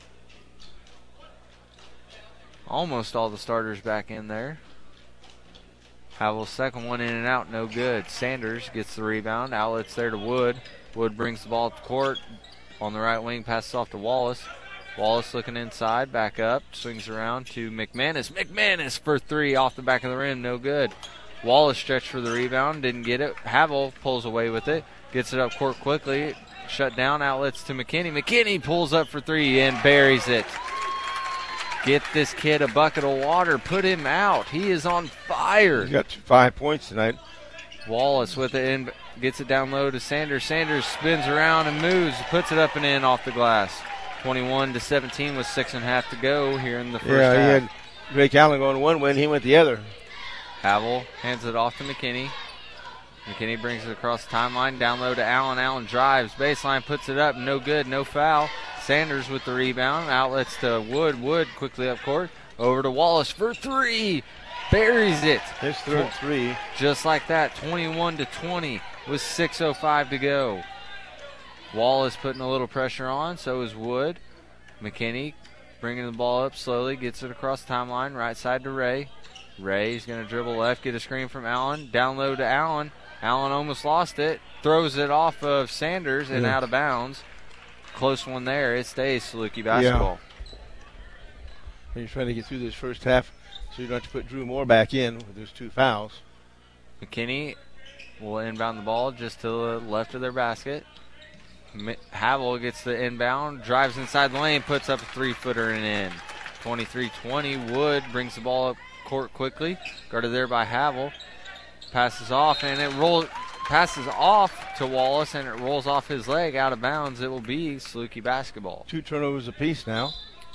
[SPEAKER 2] Almost all the starters back in there. Havel's second one in and out, no good. Sanders gets the rebound. Outlets there to Wood. Wood brings the ball up the court. On the right wing, passes off to Wallace. Wallace looking inside, back up, swings around to McManus. McManus for three off the back of the rim, no good. Wallace stretched for the rebound, didn't get it. Havel pulls away with it, gets it up court quickly. Shut down, outlets to McKinney. McKinney pulls up for three and buries it. Get this kid a bucket of water. Put him out. He is on fire.
[SPEAKER 3] He's got five points tonight.
[SPEAKER 2] Wallace with it in, gets it down low to Sanders. Sanders spins around and moves, puts it up and in off the glass. twenty-one to seventeen with six and a half to go here in the first
[SPEAKER 3] yeah,
[SPEAKER 2] half.
[SPEAKER 3] Yeah, he had Drake Allen going one way and he went the other.
[SPEAKER 2] Havel hands it off to McKinney. McKinney brings it across the timeline, down low to Allen. Allen drives, baseline, puts it up, no good, no foul. Sanders with the rebound, outlets to Wood. Wood quickly up court, over to Wallace for three. buries it.
[SPEAKER 3] His third three.
[SPEAKER 2] Just like that, twenty-one to twenty with six oh five to go. Wallace putting a little pressure on, so is Wood. McKinney bringing the ball up slowly, gets it across the timeline, right side to Ray. Ray's going to dribble left, get a screen from Allen, down low to Allen. Allen almost lost it, throws it off of Sanders and
[SPEAKER 3] yeah.
[SPEAKER 2] out of bounds. Close one there. It stays Saluki basketball.
[SPEAKER 3] Yeah. You're trying to get through this first half, so you don't have to put Drew Moore back in with those two fouls.
[SPEAKER 2] McKinney will inbound the ball just to the left of their basket. Havel gets the inbound, drives inside the lane, puts up a three-footer and in. twenty-three twenty. Wood brings the ball up court quickly, guarded there by Havel. Passes off, and it rolls. Passes off to Wallace, and it rolls off his leg out of bounds. It will be Saluki basketball.
[SPEAKER 3] Two turnovers apiece now.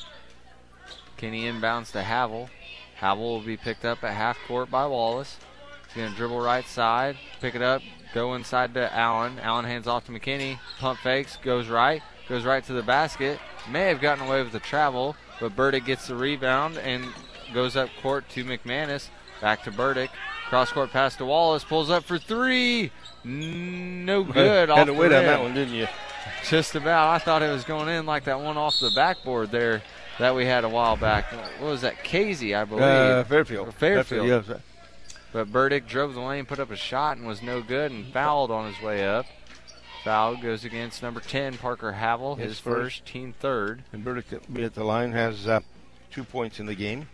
[SPEAKER 2] Kenny inbounds to Havel. Havel will be picked up at half court by Wallace. He's going to dribble right side, pick it up, go inside to Allen. Allen hands off to McKinney. Pump fakes, goes right, goes right to the basket. May have gotten away with the travel, but Burdick gets the rebound and goes up court to McManus. Back to Burdick. Cross-court pass to Wallace. Pulls up for three. No good.
[SPEAKER 3] Had
[SPEAKER 2] off
[SPEAKER 3] to
[SPEAKER 2] the
[SPEAKER 3] wait on
[SPEAKER 2] rim.
[SPEAKER 3] that one, didn't you?
[SPEAKER 2] Just about. I thought it was going in like that one off the backboard there that we had a while back. What was that? Casey, I believe.
[SPEAKER 3] Uh, Fairfield.
[SPEAKER 2] Fairfield.
[SPEAKER 3] Fairfield, yes.
[SPEAKER 2] But Burdick drove the lane, put up a shot, and was no good, and fouled on his way up. Foul goes against number ten, Parker Havel, his, his first, first, team third.
[SPEAKER 3] And Burdick at the line has uh, two points in the game.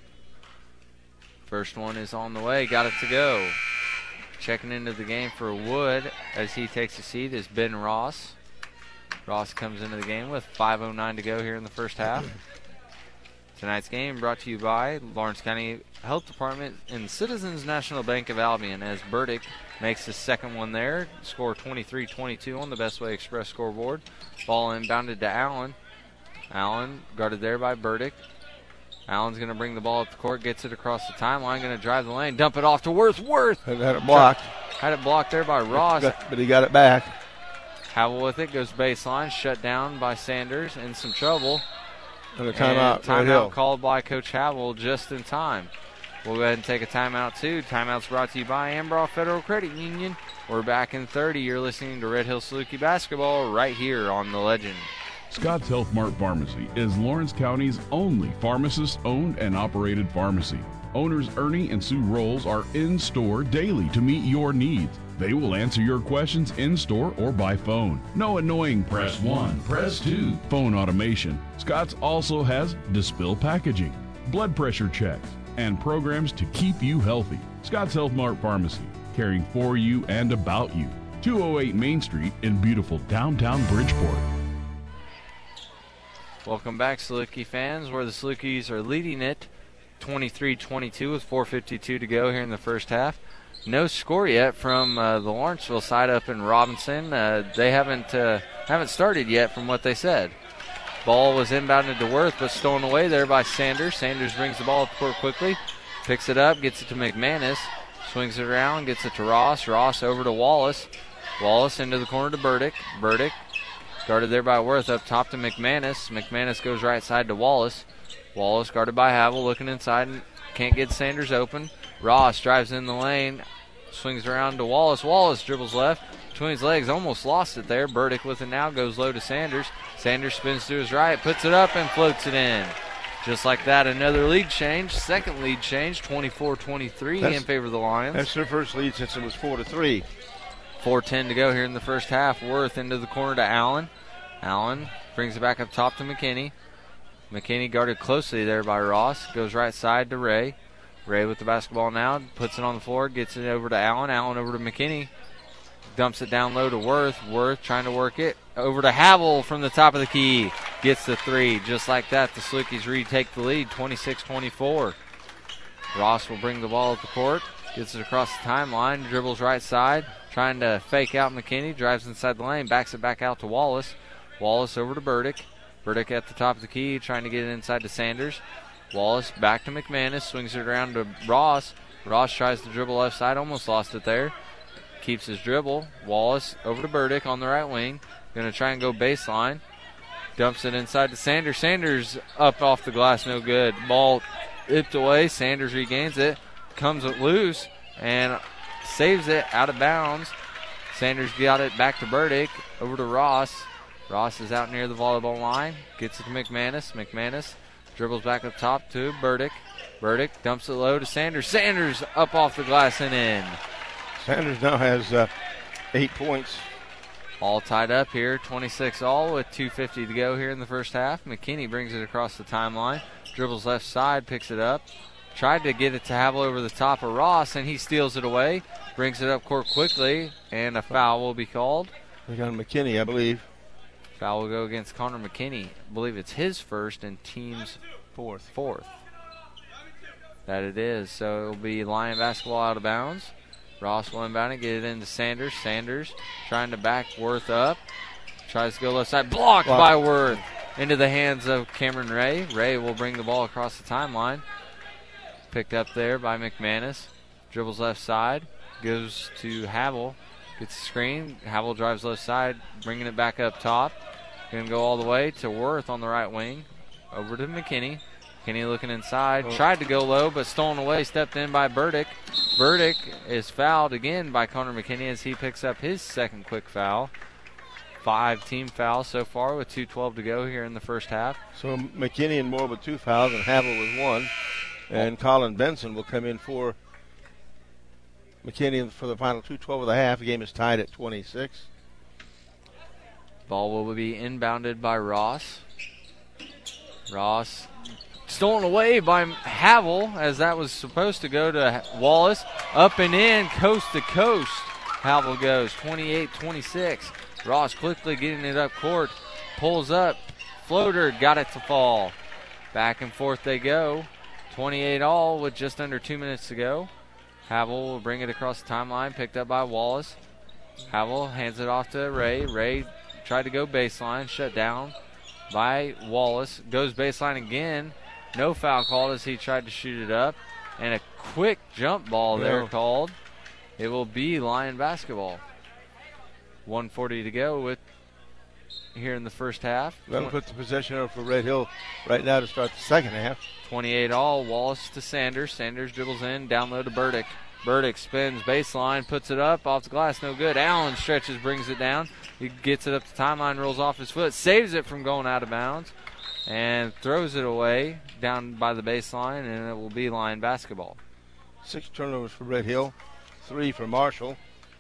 [SPEAKER 2] First one is on the way, got it to go. Checking into the game for Wood as he takes a seat is Ben Ross. Ross comes into the game with five oh nine to go here in the first half. Tonight's game brought to you by Lawrence County Health Department and Citizens National Bank of Albion as Burdick makes his second one there. Score twenty-three twenty-two on the Best Way Express scoreboard. Ball inbounded to Allen. Allen guarded there by Burdick. Allen's going to bring the ball up the court, gets it across the timeline, going to drive the lane, dump it off to Worth. Worth
[SPEAKER 3] had it blocked.
[SPEAKER 2] Had it blocked there by Ross.
[SPEAKER 3] But he got it back.
[SPEAKER 2] Havel with it, goes baseline, shut down by Sanders, in some trouble.
[SPEAKER 3] And a timeout.
[SPEAKER 2] And timeout right called by Coach Havel just in time. We'll go ahead and take a timeout too. Timeout's brought to you by Ambraw Federal Credit Union. We're back in thirty. You're listening to Red Hill Saluki basketball right here on The Legend.
[SPEAKER 1] Scott's Health Mart Pharmacy is Lawrence County's only pharmacist-owned and operated pharmacy. Owners Ernie and Sue Rolls are in-store daily to meet your needs. They will answer your questions in-store or by phone. No annoying press one, press two phone automation. Scott's also has Dispill packaging, blood pressure checks, and programs to keep you healthy. Scott's Health Mart Pharmacy, caring for you and about you. two oh eight Main Street in beautiful downtown Bridgeport.
[SPEAKER 2] Welcome back, Saluki fans, where the Salukis are leading it twenty-three twenty-two with four fifty-two to go here in the first half. No score yet from uh, the Lawrenceville side up in Robinson. Uh, they haven't uh, haven't started yet from what they said. Ball was inbounded to Worth, but stolen away there by Sanders. Sanders brings the ball up the court quickly, picks it up, gets it to McManus, swings it around, gets it to Ross. Ross over to Wallace. Wallace into the corner to Burdick. Burdick guarded there by Worth, up top to McManus. McManus goes right side to Wallace. Wallace guarded by Havel, looking inside and can't get Sanders open. Ross drives in the lane, swings around to Wallace. Wallace dribbles left, between his legs, almost lost it there. Burdick with it now, goes low to Sanders. Sanders spins to his right, puts it up and floats it in. Just like that, another lead change, second lead change, twenty-four twenty-three in favor of the Lions.
[SPEAKER 3] That's their first lead since it was four to three.
[SPEAKER 2] four ten to go here in the first half. Worth into the corner to Allen. Allen brings it back up top to McKinney. McKinney guarded closely there by Ross. Goes right side to Ray. Ray with the basketball now. Puts it on the floor. Gets it over to Allen. Allen over to McKinney. Dumps it down low to Worth. Worth trying to work it. Over to Havel from the top of the key. Gets the three. Just like that, the Salukis retake the lead, twenty-six twenty-four. Ross will bring the ball up the court. Gets it across the timeline. Dribbles right side. Trying to fake out McKinney. Drives inside the lane. Backs it back out to Wallace. Wallace over to Burdick. Burdick at the top of the key, trying to get it inside to Sanders. Wallace back to McManus, swings it around to Ross. Ross tries to dribble left side, almost lost it there. Keeps his dribble. Wallace over to Burdick on the right wing. Going to try and go baseline. Dumps it inside to Sanders. Sanders up off the glass, no good. Ball tipped away. Sanders regains it. comes it loose and saves it out of bounds. Sanders got it back to Burdick, over to Ross. Ross is out near the volleyball line, gets it to McManus. McManus dribbles back up top to Burdick. Burdick dumps it low to Sanders. Sanders up off the glass and in.
[SPEAKER 3] Sanders now has uh, eight points.
[SPEAKER 2] All tied up here, twenty-six all with two fifty to go here in the first half. McKinney brings it across the timeline, dribbles left side, picks it up. Tried to get it to Havel over the top of Ross, and he steals it away. Brings it up court quickly, and a foul will be called.
[SPEAKER 3] We got McKinney, I believe.
[SPEAKER 2] Foul will go against Connor McKinney. I believe it's his first and team's
[SPEAKER 3] fourth.
[SPEAKER 2] Fourth. That it is. So it will be Lion basketball out of bounds. Ross will inbound it, get it into Sanders. Sanders trying to back Worth up. Tries to go left side. Blocked
[SPEAKER 3] Block.
[SPEAKER 2] by Worth. Into the hands of Cameron Ray. Ray will bring the ball across the timeline. Picked up there by McManus. Dribbles left side. Goes to Havel. Gets the screen. Havel drives left side. Bringing it back up top. Going to go all the way to Worth on the right wing. Over to McKinney. McKinney looking inside.
[SPEAKER 3] Oh.
[SPEAKER 2] Tried to go low, but stolen away. Stepped in by Burdick. Burdick is fouled again by Connor McKinney as he picks up his second quick foul. Five team fouls so far with two twelve to go here in the first half.
[SPEAKER 3] So McKinney and Moore with two fouls and Havel with one. And Colin Benson will come in for McKinney for the final two twelve of the half. The game is tied at twenty-six.
[SPEAKER 2] Ball will be inbounded by Ross. Ross stolen away by Havel as that was supposed to go to Wallace. Up and in, coast to coast. Havel goes twenty-eight twenty-six. Ross quickly getting it up court. Pulls up. Floater got it to fall. Back and forth they go. twenty-eight all with just under two minutes to go. Havel will bring it across the timeline, picked up by Wallace. Havel hands it off to Ray. Ray tried to go baseline, shut down by Wallace. Goes baseline again. No foul called as he tried to shoot it up. And a quick jump ball there
[SPEAKER 3] Yeah.
[SPEAKER 2] called. It will be Lion basketball. one forty to go with here in the first half.
[SPEAKER 3] That'll put the possession over for Red Hill right now to start the second half.
[SPEAKER 2] twenty-eight all. Wallace to Sanders. Sanders dribbles in. Down low to Burdick. Burdick spins baseline. Puts it up. Off the glass. No good. Allen stretches. Brings it down. He gets it up the timeline. Rolls off his foot. Saves it from going out of bounds. And throws it away down by the baseline. And it will be Lion basketball.
[SPEAKER 3] Six turnovers for Red Hill. Three for Marshall.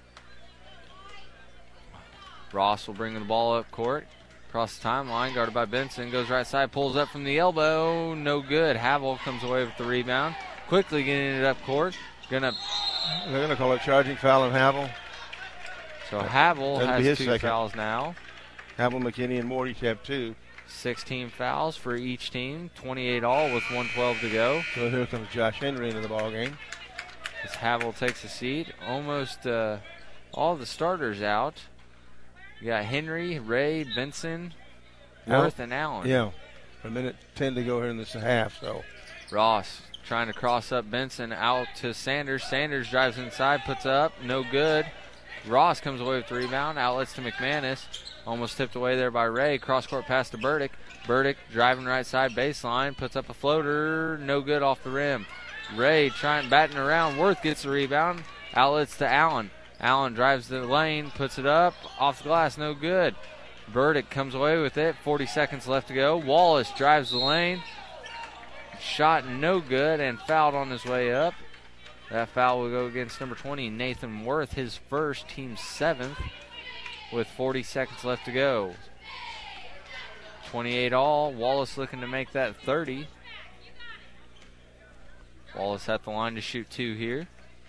[SPEAKER 2] Ross will bring the ball up court. Across the timeline, guarded by Benson. Goes right side, pulls up from the elbow. No good. Havel comes away with the rebound. Quickly getting it up court. Gonna.
[SPEAKER 3] They're going to call a charging foul on Havel.
[SPEAKER 2] So Havel
[SPEAKER 3] That'll be
[SPEAKER 2] has
[SPEAKER 3] his
[SPEAKER 2] two
[SPEAKER 3] second.
[SPEAKER 2] fouls now.
[SPEAKER 3] Havel, McKinney, and Moore each have two.
[SPEAKER 2] sixteen fouls for each team. twenty-eight all with one twelve to go.
[SPEAKER 3] So here comes Josh Henry into the ball game.
[SPEAKER 2] As Havel takes a seat. Almost uh, all the starters out. You got Henry, Ray, Benson, Worth, and Allen.
[SPEAKER 3] Yeah. A minute ten to go here in this half. So
[SPEAKER 2] Ross trying to cross up Benson out to Sanders. Sanders drives inside, puts up, no good. Ross comes away with the rebound, outlets to McManus. Almost tipped away there by Ray. Cross court pass to Burdick. Burdick driving right side baseline, puts up a floater, no good off the rim. Ray trying batting around. Worth gets the rebound, outlets to Allen. Allen drives the lane, puts it up, off the glass, no good. Burdick comes away with it, forty seconds left to go. Wallace drives the lane, shot no good, and fouled on his way up. That foul will go against number twenty, Nathan Worth, his first, team seventh, with forty seconds left to go. twenty-eight all, Wallace looking to make that thirty. Wallace at the line to shoot two here.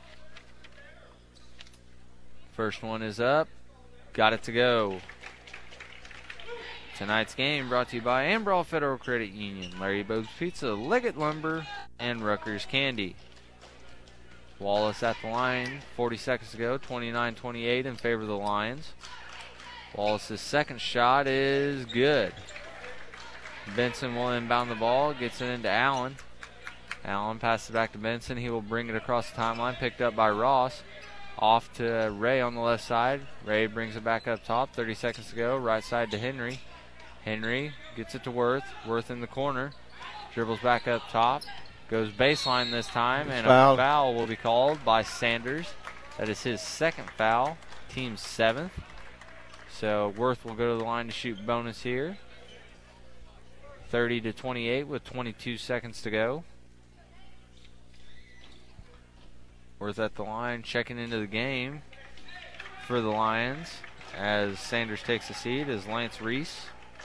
[SPEAKER 2] First one is up. Got it to go. Tonight's game brought to you by Ambrall Federal Credit Union, Larry Bogues Pizza, Leggett Lumber, and Rutgers Candy. Wallace at the line. forty seconds to go. twenty-nine twenty-eight in favor of the Lions. Wallace's second shot is good. Benson will inbound the ball. Gets it into Allen. Allen passes it back to Benson. He will bring it across the timeline. Picked up by Ross. Off to Ray on the left side. Ray brings it back up top. thirty seconds to go. Right side to Henry. Henry gets it to Worth. Worth in the corner. Dribbles back up top. Goes baseline this time, and
[SPEAKER 3] Foul.
[SPEAKER 2] a foul will be called by Sanders. That is his second foul, team's seventh. So Worth will go to the line to shoot bonus here. thirty to twenty-eight with twenty-two seconds to go. Worth at the line, checking into the game for the Lions as Sanders takes a seat is Lance Reese.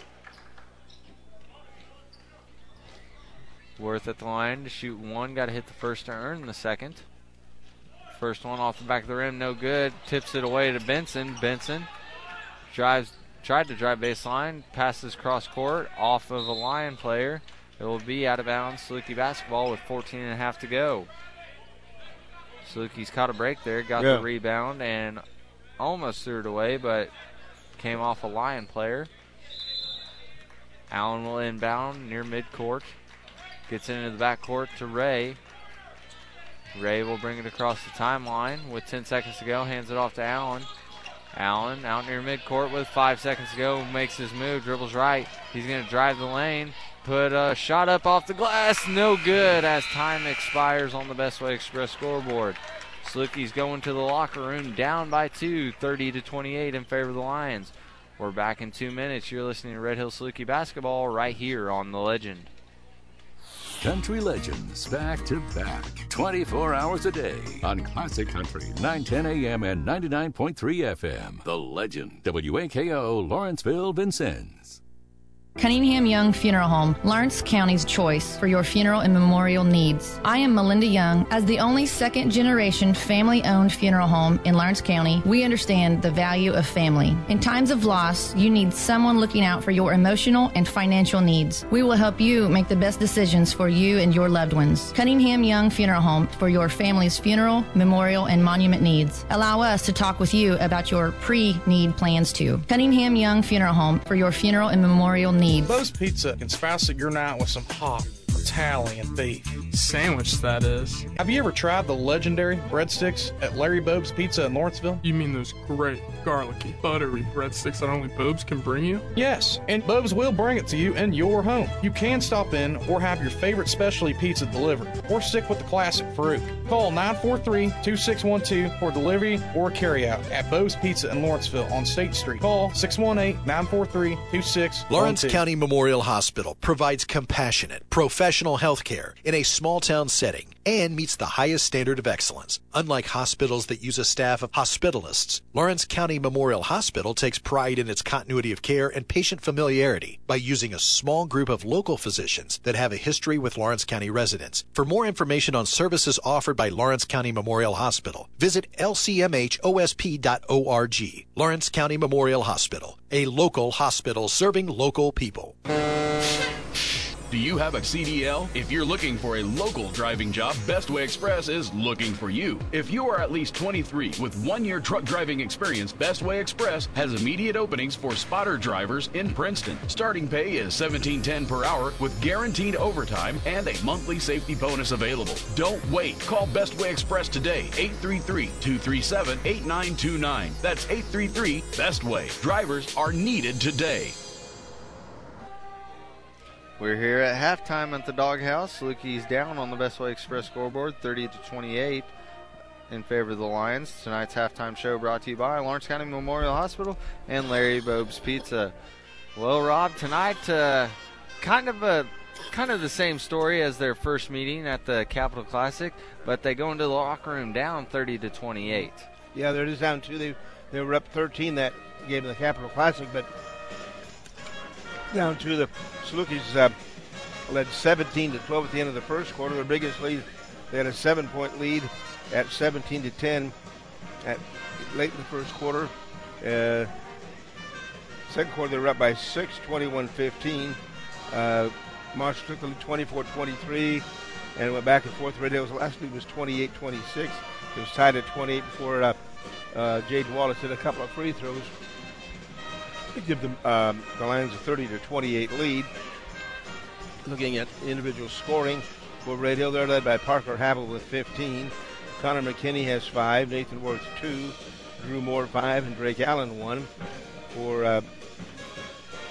[SPEAKER 2] Worth at the line to shoot one. Got to hit the first to earn the second. First one off the back of the rim, no good. Tips it away to Benson. Benson drives, tried to drive baseline, passes cross court off of a Lion player. It will be out of bounds. Saluki basketball with fourteen and a half to go. Saluki's caught a break there, got
[SPEAKER 3] yeah.
[SPEAKER 2] the rebound and almost threw it away, but came off a Lion player. Allen will inbound near midcourt. Gets into the backcourt to Ray. Ray will bring it across the timeline with ten seconds to go. Hands it off to Allen. Allen out near midcourt with five seconds to go. Makes his move. Dribbles right. He's going to drive the lane. Put a shot up off the glass. No good as time expires on the Best Way Express scoreboard. Saluki's going to the locker room down by two. thirty to twenty-eight in favor of the Lions. We're back in two minutes. You're listening to Red Hill Saluki basketball right here on The Legend.
[SPEAKER 12] Country Legends, back to back, twenty-four hours a day on Classic Country, nine ten A M and ninety-nine point three F M. The Legend, W A K O, Lawrenceville, Vincennes.
[SPEAKER 13] Cunningham Young Funeral Home, Lawrence County's choice for your funeral and memorial needs. I am Melinda Young. As the only second-generation family-owned funeral home in Lawrence County, we understand the value of family. In times of loss, you need someone looking out for your emotional and financial needs. We will help you make the best decisions for you and your loved ones. Cunningham Young Funeral Home for your family's funeral, memorial, and monument needs. Allow us to talk with you about your pre-need plans too. Cunningham Young Funeral Home for your funeral and memorial needs.
[SPEAKER 14] Bo's Pizza can spice up your night with some hot Italian beef.
[SPEAKER 15] Sandwich, that is.
[SPEAKER 14] Have you ever tried the legendary breadsticks at Larry Bobe's Pizza in Lawrenceville?
[SPEAKER 15] You mean those great, garlicky, buttery breadsticks that only Bobe's can bring you?
[SPEAKER 14] Yes, and Bobe's will bring it to you in your home. You can stop in or have your favorite specialty pizza delivered, or stick with the classic Farouk. Call nine four three, two six one two for delivery or carryout at Bobe's Pizza in Lawrenceville on State Street. Call six one eight, nine four three, two six one two.
[SPEAKER 16] Lawrence County Memorial Hospital provides compassionate, professional health care in a small-town setting and meets the highest standard of excellence. Unlike hospitals that use a staff of hospitalists, Lawrence County Memorial Hospital takes pride in its continuity of care and patient familiarity by using a small group of local physicians that have a history with Lawrence County residents. For more information on services offered by Lawrence County Memorial Hospital, visit L C M H O S P dot org. Lawrence County Memorial Hospital, a local hospital serving local people.
[SPEAKER 1] Do you have a C D L? If you're looking for a local driving job, Best Way Express is looking for you. If you are at least twenty-three with one-year truck driving experience, Best Way Express has immediate openings for spotter drivers in Princeton. Starting pay is seventeen ten per hour with guaranteed overtime and a monthly safety bonus available. Don't wait. Call Best Way Express today, eight three three, two three seven, eight nine two nine. That's eight three three, Best Way. Drivers are needed today.
[SPEAKER 2] We're here at halftime at the Doghouse. Saluki's down on the Best Way Express scoreboard, thirty to twenty-eight in favor of the Lions. Tonight's halftime show brought to you by Lawrence County Memorial Hospital and Larry Bobe's Pizza. Well, Rob, tonight uh, kind of a kind of the same story as their first meeting at the Capital Classic, but they go into the locker room down thirty to twenty-eight.
[SPEAKER 3] Yeah, they're just down two. They they were up thirteen that game of the Capital Classic, but down to the Salukis uh, led seventeen to twelve at the end of the first quarter. Their biggest lead, they had a seven-point lead at seventeen to ten at late in the first quarter. Uh, second quarter, they were up by six, twenty-one fifteen. Uh, Marshall took the lead twenty-four twenty-three and went back and forth. Red Hills' last lead was twenty-eight twenty-six. It was tied at twenty-eight before uh, uh, Jaden Wallace hit a couple of free throws to give them, um, the Lions a thirty to twenty-eight lead. Looking at individual scoring for Red Hill, they're led by Parker Havel with fifteen. Connor McKinney has five. Nathan Worth two. Drew Moore five, and Drake Allen one. For uh,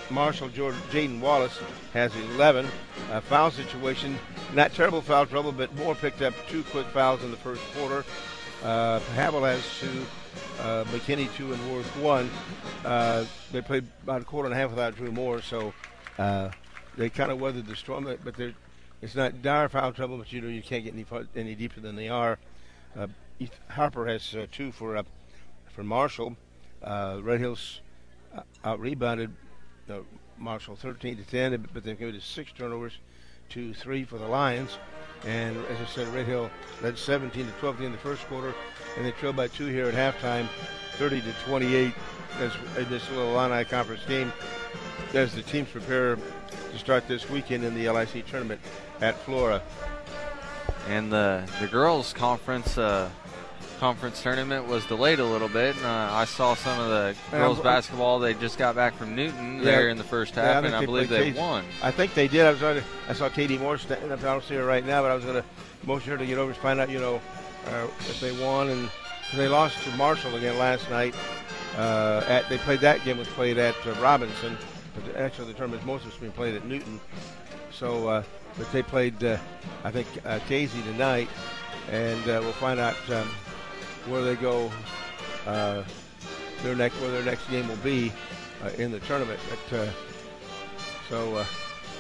[SPEAKER 3] Marshall, Jordan, Jaden Wallace has eleven. Uh, foul situation, not terrible foul trouble, but Moore picked up two quick fouls in the first quarter. Uh, Havel has two, uh, McKinney two, and Worth one. Uh, they played about a quarter and a half without Drew Moore, so uh, they kind of weathered the storm. But it's not dire foul trouble, but you know you can't get any any deeper than they are. Uh, Harper has uh, two for uh, for Marshall. Uh, Red Hills uh, out rebounded uh, Marshall thirteen to ten, but they've given six turnovers to three for the Lions. And as I said, Red Hill led seventeen to twelve in the first quarter, and they trailed by two here at halftime, thirty to twenty-eight. As in this little Illini Conference game, as the teams prepare to start this weekend in the L I C tournament at Flora.
[SPEAKER 2] And the the girls' conference uh, conference tournament was delayed a little bit. And, uh, I saw some of the girls' um, basketball. They just got back from Newton yeah, there in the first half, yeah, I and I they believe they Katie. won.
[SPEAKER 3] I think they did. I was going to, I saw Katie Moore standing up. I don't see her right now, but I was going to motion her to get over to find out, you know, uh, if they won. And they lost to Marshall again last night. Uh, at they played that game was played at uh, Robinson, but actually the tournament most of it's been played at Newton. So. Uh, But they played, uh, I think, uh, Casey tonight, and uh, we'll find out um, where they go, uh, their next where their next game will be uh, in the tournament. But, uh, so uh,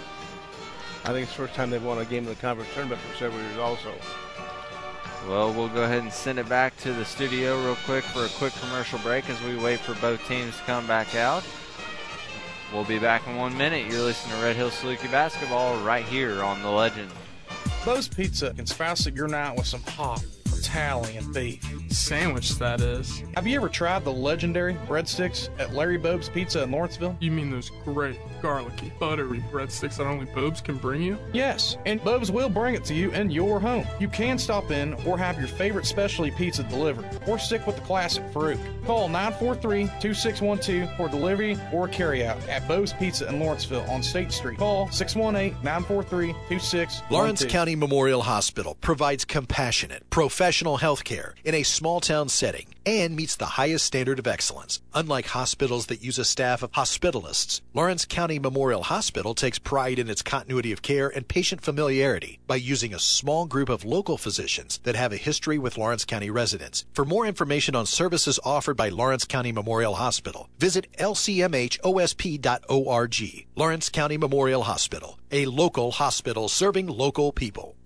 [SPEAKER 3] I think it's the first time they've won a game in the conference tournament for several years also.
[SPEAKER 2] Well, we'll go ahead and send it back to the studio real quick for a quick commercial break as we wait for both teams to come back out. We'll be back in one minute. You're listening to Red Hills Saluki Basketball right here on The Legend.
[SPEAKER 14] Bo's Pizza can spice up your night with some hot Italian beef.
[SPEAKER 15] Sandwich, that is.
[SPEAKER 14] Have you ever tried the legendary breadsticks at Larry Bobe's Pizza in Lawrenceville?
[SPEAKER 15] You mean those great, garlicky, buttery breadsticks that only Bobe's can bring you?
[SPEAKER 14] Yes, and Bobe's will bring it to you in your home. You can stop in or have your favorite specialty pizza delivered, or stick with the classic Farouk. Call nine four three, two six one two for delivery or carryout at Bo's Pizza in Lawrenceville on State Street. Call six one eight, nine four three, two six one two.
[SPEAKER 16] Lawrence County Memorial Hospital provides compassionate, professional health care in a small-town setting and meets the highest standard of excellence. Unlike hospitals that use a staff of hospitalists, Lawrence County Memorial Hospital takes pride in its continuity of care and patient familiarity by using a small group of local physicians that have a history with Lawrence County residents. For more information on services offered by Lawrence County Memorial Hospital, visit L C M H O S P dot org. Lawrence County Memorial Hospital, a local hospital serving local people.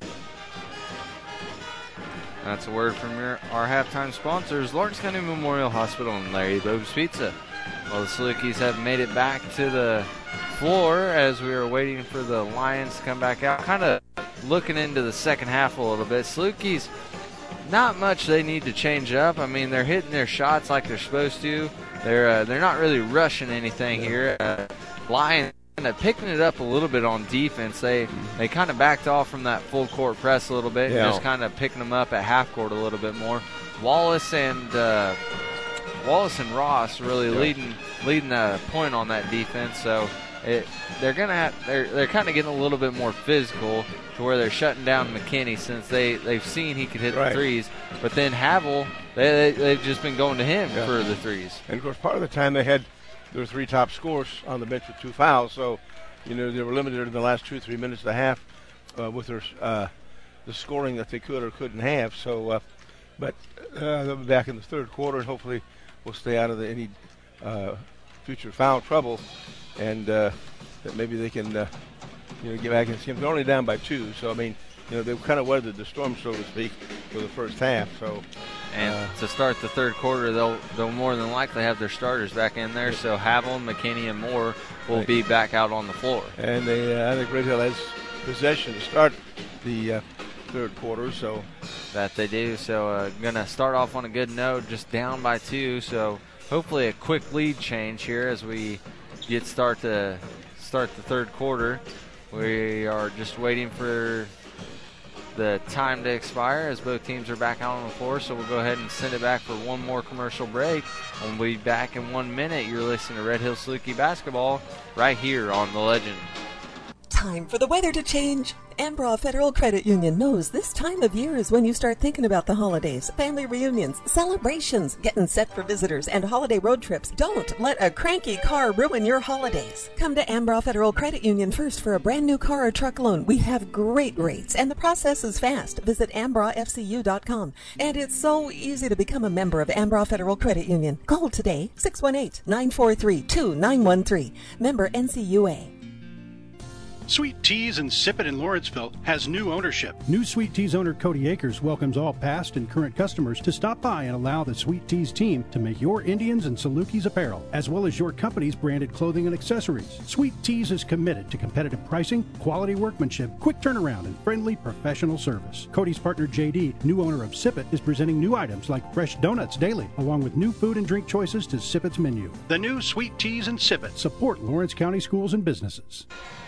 [SPEAKER 2] That's a word from your, our halftime sponsors, Lawrence County Memorial Hospital and Larry Bobe's Pizza. Well, the Salukis have made it back to the floor as we are waiting for the Lions to come back out. Kind of looking into the second half a little bit. Salukis, not much they need to change up. I mean, they're hitting their shots like they're supposed to. They're uh, they're not really rushing anything here. Uh, Lions kind of picking it up a little bit on defense. They they kind of backed off from that full court press a little bit, yeah. and just kind of picking them up at half court a little bit more. Wallace and uh, Wallace and Ross really yeah. leading leading the point on that defense. So it, they're gonna have they're they're kind of getting a little bit more physical to where they're shutting down McKinney since they they've seen he could hit right. the threes. But then Havel, they, they they've just been going to him yeah. for the threes.
[SPEAKER 3] And of course, part of the time they had their three top scorers on the bench with two fouls. So you know they were limited in the last two three minutes of the half uh, with their uh, the scoring that they could or couldn't have. So, uh, but uh, they'll be back in the third quarter, and hopefully we'll stay out of the, any uh, future foul trouble, and uh, that maybe they can uh, you know get back in this game. They're only down by two, so I mean you know they've kind of weathered the storm, so to speak, for the first half. So.
[SPEAKER 2] And uh, to start the third quarter, they'll they'll more than likely have their starters back in there. So Havel, McKinney, and Moore will right. be back out on the floor.
[SPEAKER 3] And they, uh, I think Red Hill has possession to start the uh, third quarter. So
[SPEAKER 2] that they do. So uh, gonna start off on a good note, just down by two. So hopefully a quick lead change here as we get start to start the third quarter. We are just waiting for the time to expire as both teams are back out on the floor, so we'll go ahead and send it back for one more commercial break. We'll be back in one minute. You're listening to Red Hill Saluki Basketball right here on The Legend.
[SPEAKER 6] time for the weather to change. Ambra Federal Credit Union knows this time of year is when you start thinking about the holidays, family reunions, celebrations, getting set for visitors, and holiday road trips. Don't let a cranky car ruin your holidays. Come to Ambra Federal Credit Union first for a brand new car or truck loan. We have great rates, and the process is fast. Visit ambra f c u dot com. And it's so easy to become a member of Ambra Federal Credit Union. Call today, six one eight, nine four three, two nine one three. Member N C U A.
[SPEAKER 17] Sweet Teas and Sip It in Lawrenceville has new ownership.
[SPEAKER 18] New Sweet Teas owner Cody Akers welcomes all past and current customers to stop by and allow the Sweet Teas team to make your Indians and Salukis apparel, as well as your company's branded clothing and accessories. Sweet Teas is committed to competitive pricing, quality workmanship, quick turnaround, and friendly professional service. Cody's partner J D, new owner of Sip It, is presenting new items like fresh donuts daily, along with new food and drink choices to Sip It's menu.
[SPEAKER 17] The new Sweet Teas and Sip It.
[SPEAKER 18] Support Lawrence County schools and businesses.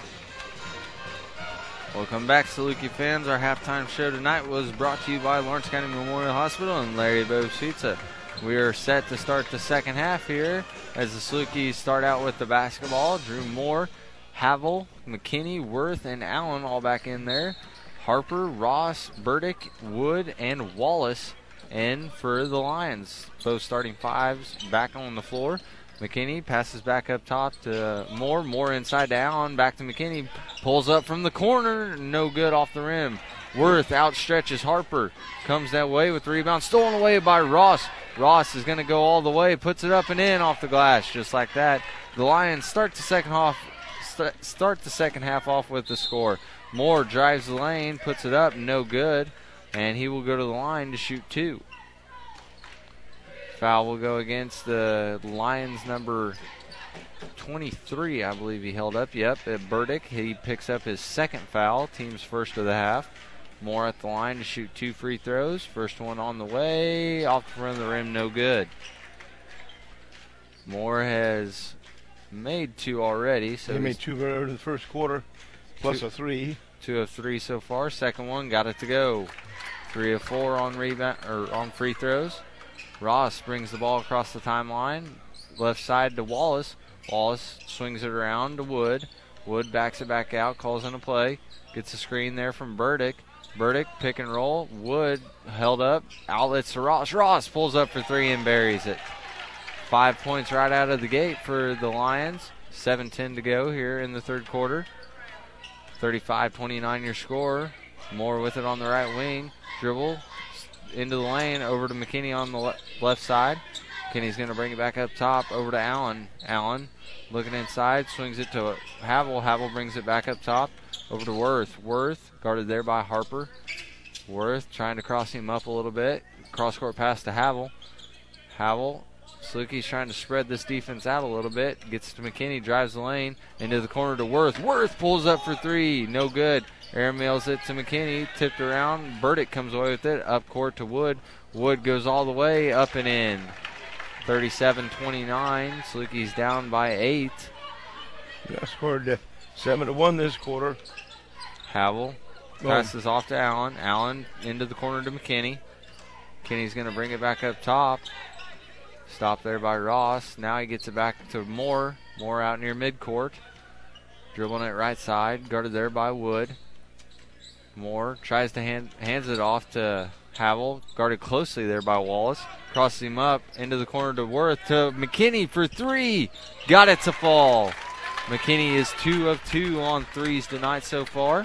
[SPEAKER 2] Welcome back, Saluki fans. Our halftime show tonight was brought to you by Lawrence County Memorial Hospital and Larry Bove's Pizza. We are set to start the second half here as the Salukis start out with the basketball. Drew Moore, Havel, McKinney, Worth, and Allen all back in there. Harper, Ross, Burdick, Wood, and Wallace in for the Lions. Both starting fives back on the floor. McKinney passes back up top to Moore. Moore inside to Allen. Back to McKinney. Pulls up from the corner. No good off the rim. Worth outstretches Harper. Comes that way with the rebound. Stolen away by Ross. Ross is going to go all the way. Puts it up and in off the glass just like that. The Lions start the second half, st- start the second half off with the score. Moore drives the lane. Puts it up. No good. And he will go to the line to shoot two. Foul will go against the Lions number twenty-three, I believe he held up. Yep, at Burdick. He picks up his second foul, team's first of the half. Moore at the line to shoot two free throws. First one on the way, off the front of the rim, no good. Moore has made two already. So
[SPEAKER 3] he made two very early in the first quarter, plus
[SPEAKER 2] two,
[SPEAKER 3] a three.
[SPEAKER 2] Two of three so far. Second one, got it to go. Three of four on rebound or on free throws. Ross brings the ball across the timeline. Left side to Wallace. Wallace swings it around to Wood. Wood backs it back out, calls in a play. Gets a screen there from Burdick. Burdick, pick and roll. Wood held up. Outlets to Ross. Ross pulls up for three and buries it. Five points right out of the gate for the Lions. seven ten to go here in the third quarter. thirty-five twenty-nine your score. Moore with it on the right wing. Dribble into the lane, over to McKinney on the le- left side. McKinney's going to bring it back up top, over to Allen. Allen looking inside, swings it to Havel. Havel brings it back up top, over to Worth. Worth guarded there by Harper. Worth trying to cross him up a little bit. Cross-court pass to Havel. Havel, Salukis trying to spread this defense out a little bit. Gets to McKinney, drives the lane, into the corner to Worth. Worth pulls up for three, no good. Air mails it to McKinney, tipped around. Burdick comes away with it, up court to Wood. Wood goes all the way, up and in. thirty-seven twenty-nine, Salukis down by eight.
[SPEAKER 3] Yeah, scored uh, seven to one this quarter.
[SPEAKER 2] Havel passes off to Allen. Allen into the corner to McKinney. McKinney's going to bring it back up top. Stopped there by Ross. Now he gets it back to Moore. Moore out near midcourt. Dribbling it right side, guarded there by Wood. Moore tries to hand, hands it off to Havel, guarded closely there by Wallace. Crosses him up into the corner to Worth, to McKinney for three. Got it to fall. McKinney is two of two on threes tonight so far.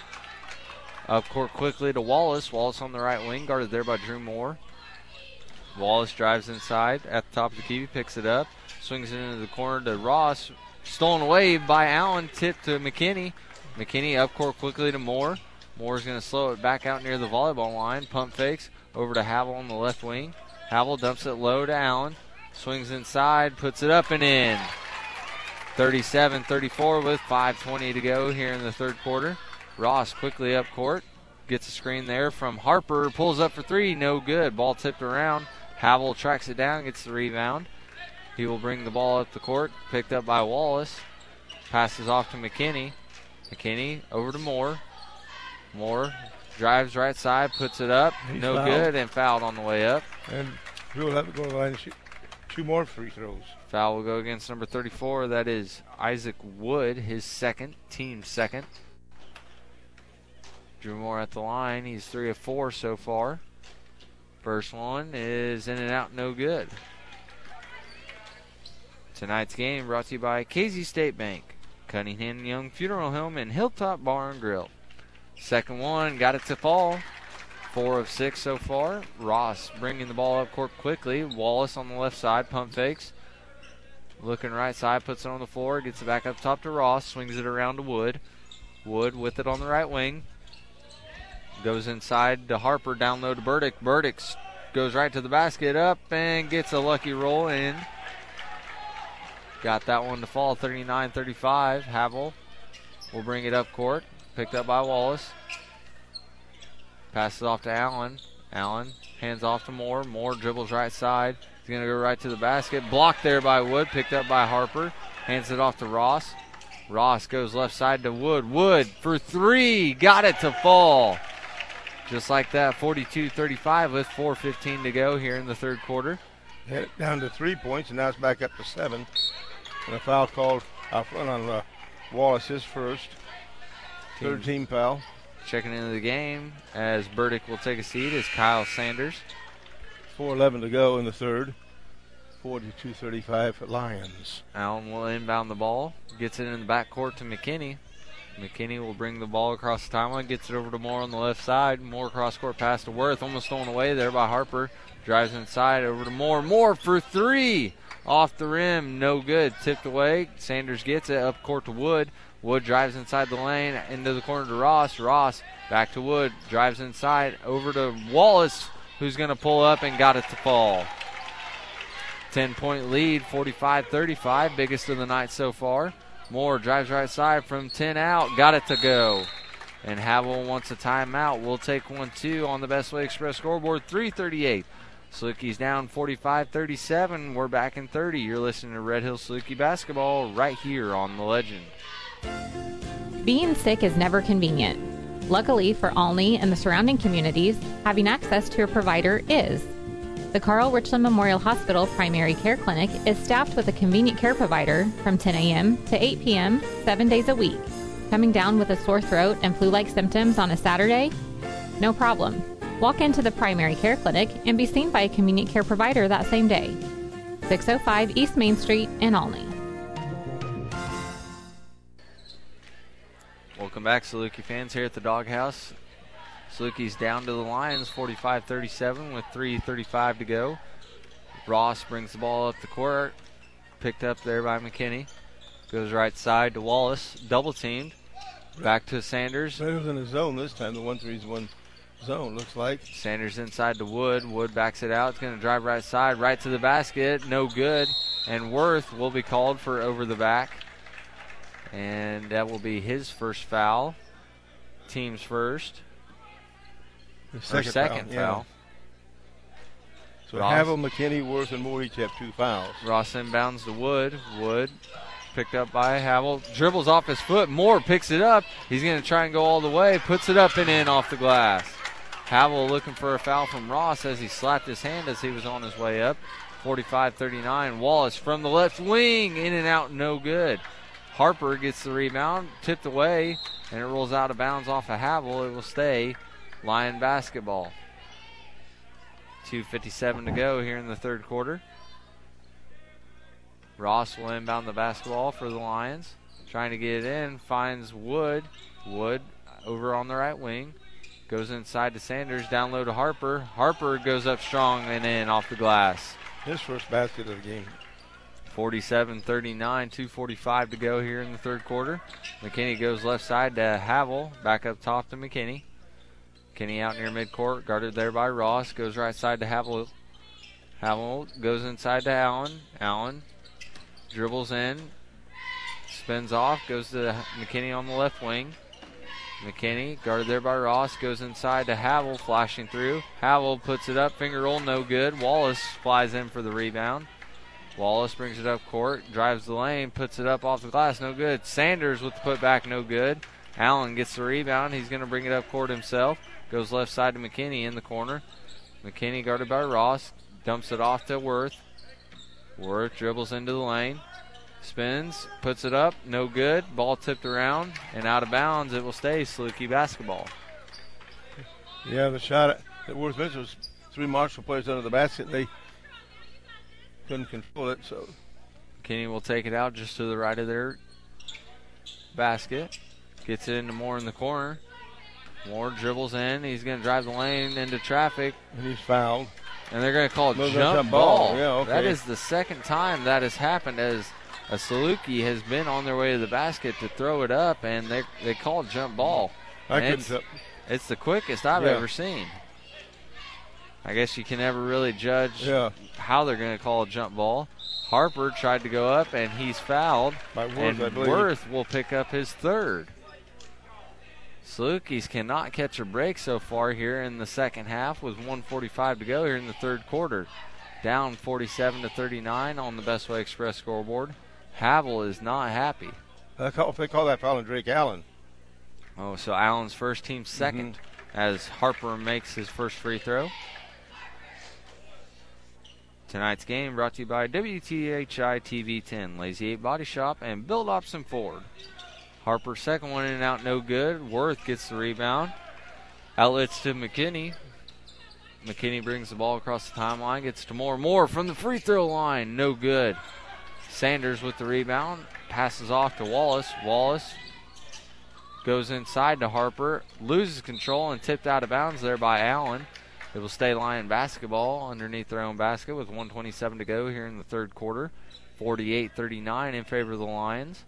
[SPEAKER 2] Up court quickly to Wallace. Wallace on the right wing, guarded there by Drew Moore. Wallace drives inside at the top of the key, picks it up, swings it into the corner to Ross. Stolen away by Allen, tipped to McKinney. McKinney up court quickly to Moore. Moore's going to slow it back out near the volleyball line. Pump fakes over to Havel on the left wing. Havel dumps it low to Allen. Swings inside, puts it up and in. thirty-seven thirty-four with five twenty to go here in the third quarter. Ross quickly up court. Gets a screen there from Harper. Pulls up for three. No good. Ball tipped around. Havel tracks it down, gets the rebound. He will bring the ball up the court. Picked up by Wallace. Passes off to McKinney. McKinney over to Moore. Moore drives right side, puts it up.
[SPEAKER 3] He's
[SPEAKER 2] no
[SPEAKER 3] fouled.
[SPEAKER 2] good, and fouled on the way up.
[SPEAKER 3] And Drew will have to go to the line and shoot. two more free throws.
[SPEAKER 2] Foul will go against number thirty-four. That is Isaac Wood, his second, team second. Drew Moore at the line. He's three of four so far. First one is in and out, no good. Tonight's game brought to you by Casey State Bank, Cunningham Young Funeral Home, and Hilltop Bar and Grill. Second one, got it to fall. Four of six so far. Ross bringing the ball up court quickly. Wallace on the left side, pump fakes. Looking right side, puts it on the floor, gets it back up top to Ross, swings it around to Wood. Wood with it on the right wing. Goes inside to Harper, down low to Burdick. Burdick goes right to the basket, up, and gets a lucky roll in. Got that one to fall, thirty-nine thirty-five. Havel will bring it up court. Picked up by Wallace. Passes off to Allen. Allen hands off to Moore. Moore dribbles right side. He's going to go right to the basket. Blocked there by Wood. Picked up by Harper. Hands it off to Ross. Ross goes left side to Wood. Wood for three. Got it to fall. Just like that, forty-two thirty-five with four fifteen to go here in the third quarter.
[SPEAKER 3] Had it down to three points, and now it's back up to seven. And a foul called out front on uh, Wallace, his first. Third team foul.
[SPEAKER 2] Checking into the game as Burdick will take a seat is Kyle Sanders.
[SPEAKER 3] four eleven to go in the third. forty-two thirty-five for Lions.
[SPEAKER 2] Allen will inbound the ball. Gets it in the backcourt to McKinney. McKinney will bring the ball across the timeline. Gets it over to Moore on the left side. Moore cross-court pass to Worth. Almost stolen away there by Harper. Drives inside over to Moore. Moore for three. Off the rim. No good. Tipped away. Sanders gets it. Up court to Wood. Wood drives inside the lane. Into the corner to Ross. Ross back to Wood. Drives inside. Over to Wallace, who's going to pull up and got it to fall. ten-point lead. forty-five thirty-five. Biggest of the night so far. Moore drives right side from ten out. Got it to go. And Havel wants a timeout. We'll take one, two on the Best Way Express scoreboard. three thirty-eight. Salukis down forty-five thirty-seven. We're back in thirty. You're listening to Red Hill Saluki basketball right here on The Legend.
[SPEAKER 4] Being sick is never convenient. Luckily for Olney and the surrounding communities, having access to a provider is. The Carl Richland Memorial Hospital Primary Care Clinic is staffed with a convenient care provider from ten a.m. to eight p.m., seven days a week. Coming down with a sore throat and flu-like symptoms on a Saturday? No problem. Walk into the Primary Care Clinic and be seen by a convenient care provider that same day. six oh five East Main Street in Olney.
[SPEAKER 2] Welcome back, Saluki fans, here at the Doghouse. Salukis down to the Lions, forty-five thirty-seven with three thirty-five to go. Ross brings the ball up the court. Picked up there by McKinney. Goes right side to Wallace. Double teamed. Back to Sanders.
[SPEAKER 3] Sanders in the zone this time. The one three's one zone, looks like.
[SPEAKER 2] Sanders inside to Wood. Wood backs it out. It's going to drive right side, right to the basket. No good. And Worth will be called for over the back. And that will be his first foul. Team's first.
[SPEAKER 3] The second,
[SPEAKER 2] or second
[SPEAKER 3] foul.
[SPEAKER 2] foul.
[SPEAKER 3] Yeah. So
[SPEAKER 2] Ross.
[SPEAKER 3] Havel, McKinney, Worth, and Moore each have two fouls.
[SPEAKER 2] Ross inbounds to Wood. Wood picked up by Havel. Dribbles off his foot. Moore picks it up. He's going to try and go all the way. Puts it up and in off the glass. Havel looking for a foul from Ross as he slapped his hand as he was on his way up. forty-five thirty-nine. Wallace from the left wing. In and out, no good. Harper gets the rebound. Tipped away. And it rolls out of bounds off of Havel. It will stay Lion basketball. two fifty-seven to go here in the third quarter. Ross will inbound the basketball for the Lions. Trying to get it in. Finds Wood. Wood over on the right wing. Goes inside to Sanders. Down low to Harper. Harper goes up strong and in off the glass.
[SPEAKER 3] His first basket of the game.
[SPEAKER 2] forty-seven thirty-nine. two forty-five to go here in the third quarter. McKinney goes left side to Havel. Back up top to McKinney. McKinney out near midcourt. Guarded there by Ross. Goes right side to Havel. Havel goes inside to Allen. Allen dribbles in. Spins off. Goes to McKinney on the left wing. McKinney guarded there by Ross. Goes inside to Havel. Flashing through. Havel puts it up. Finger roll. No good. Wallace flies in for the rebound. Wallace brings it up court. Drives the lane. Puts it up off the glass. No good. Sanders with the putback. No good. Allen gets the rebound. He's going to bring it up court himself. Goes left side to McKinney in the corner. McKinney guarded by Ross. Dumps it off to Worth. Worth dribbles into the lane. Spins, puts it up, no good. Ball tipped around and out of bounds. It will stay Saluki basketball.
[SPEAKER 3] Yeah, the shot that Worth missed was three Marshall players under the basket. They couldn't control it, so.
[SPEAKER 2] Kenny will take it out just to the right of their basket. Gets it into Moore in the corner. Moore dribbles in. He's going to drive the lane into traffic.
[SPEAKER 3] And he's fouled.
[SPEAKER 2] And they're going to call a
[SPEAKER 3] Those
[SPEAKER 2] jump,
[SPEAKER 3] jump
[SPEAKER 2] ball.
[SPEAKER 3] ball. Yeah, okay.
[SPEAKER 2] That is the second time that has happened as a Saluki has been on their way to the basket to throw it up, and they they call jump ball.
[SPEAKER 3] I
[SPEAKER 2] And
[SPEAKER 3] couldn't
[SPEAKER 2] it's,
[SPEAKER 3] tell.
[SPEAKER 2] it's the quickest I've
[SPEAKER 3] Yeah.
[SPEAKER 2] ever seen. I guess you can never really judge
[SPEAKER 3] Yeah.
[SPEAKER 2] how they're going to call a jump ball. Harper tried to go up, and he's fouled.
[SPEAKER 3] By Worth,
[SPEAKER 2] and
[SPEAKER 3] I believe.
[SPEAKER 2] Worth will pick up his third. Salukis cannot catch a break so far here in the second half with one forty-five to go here in the third quarter. Down forty-seven to thirty-nine on the Best Way Express scoreboard. Havel is not happy.
[SPEAKER 3] They call, they call that foul on Drake Allen.
[SPEAKER 2] Oh, so Allen's first, team second,
[SPEAKER 3] Mm-hmm.
[SPEAKER 2] as Harper makes his first free throw. Tonight's game brought to you by W T H I T V ten, Lazy eight Body Shop, and Bill Dobson Ford. Harper, second one in and out, no good. Worth gets the rebound. Outlets to McKinney. McKinney brings the ball across the timeline, gets to Moore. Moore from the free throw line, no good. Sanders with the rebound, passes off to Wallace. Wallace goes inside to Harper, loses control and tipped out of bounds there by Allen. It will stay Lion basketball underneath their own basket with one twenty-seven to go here in the third quarter. forty-eight thirty-nine in favor of the Lions.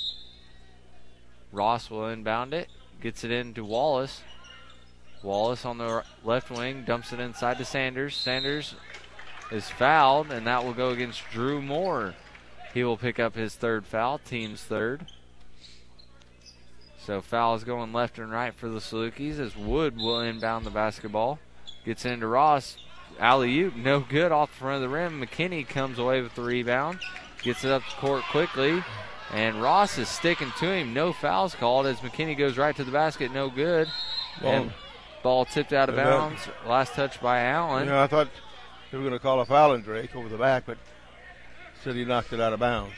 [SPEAKER 2] Ross will inbound it, gets it into Wallace. Wallace on the left wing, dumps it inside to Sanders. Sanders is fouled, and that will go against Drew Moore. He will pick up his third foul, team's third. So fouls going left and right for the Salukis as Wood will inbound the basketball. Gets into Ross. Alley-oop, no good off the front of the rim. McKinney comes away with the rebound. Gets it up the court quickly. And Ross is sticking to him. No fouls called as McKinney goes right to the basket. No good.
[SPEAKER 3] Ball.
[SPEAKER 2] And ball tipped out of
[SPEAKER 3] Yeah.
[SPEAKER 2] bounds. Last touch by Allen.
[SPEAKER 3] Yeah, I thought they were going to call a foul on Drake over the back, but said he knocked it out of bounds.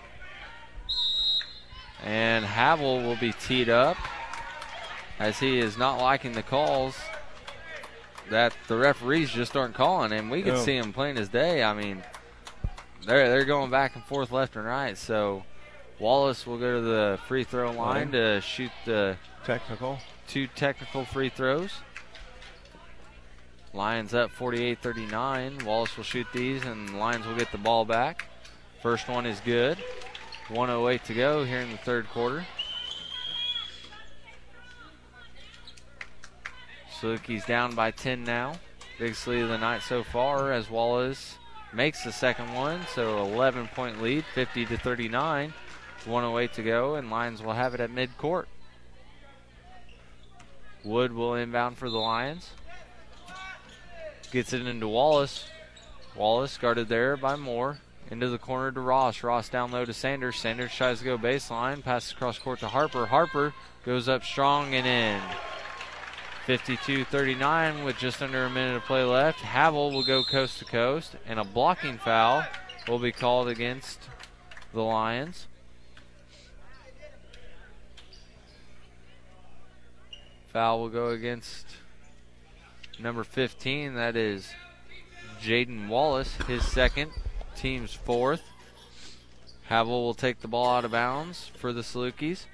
[SPEAKER 2] And Havel will be teed up as he is not liking the calls that the referees just aren't calling. And we can
[SPEAKER 3] Yeah.
[SPEAKER 2] see him plain as day. I mean, they're, they're going back and forth left and right. So Wallace will go to the free throw line to shoot the
[SPEAKER 3] technical
[SPEAKER 2] two technical free throws. Lions up forty-eight thirty-nine. Wallace will shoot these, and Lions will get the ball back. First one is good. one oh eight to go here in the third quarter. Salukis down by ten now. Biggest lead of the night so far as Wallace makes the second one. So eleven point lead, fifty to thirty-nine. one oh eight to go, and Lions will have it at midcourt. Wood will inbound for the Lions. Gets it into Wallace. Wallace guarded there by Moore. Into the corner to Ross. Ross down low to Sanders. Sanders tries to go baseline. Passes across court to Harper. Harper goes up strong and in. fifty-two thirty-nine with just under a minute of play left. Havel will go coast to coast. And a blocking foul will be called against the Lions. Foul will go against number fifteen. That is Jaden Wallace, his second, team's fourth. Havel will take the ball out of bounds for the Salukis.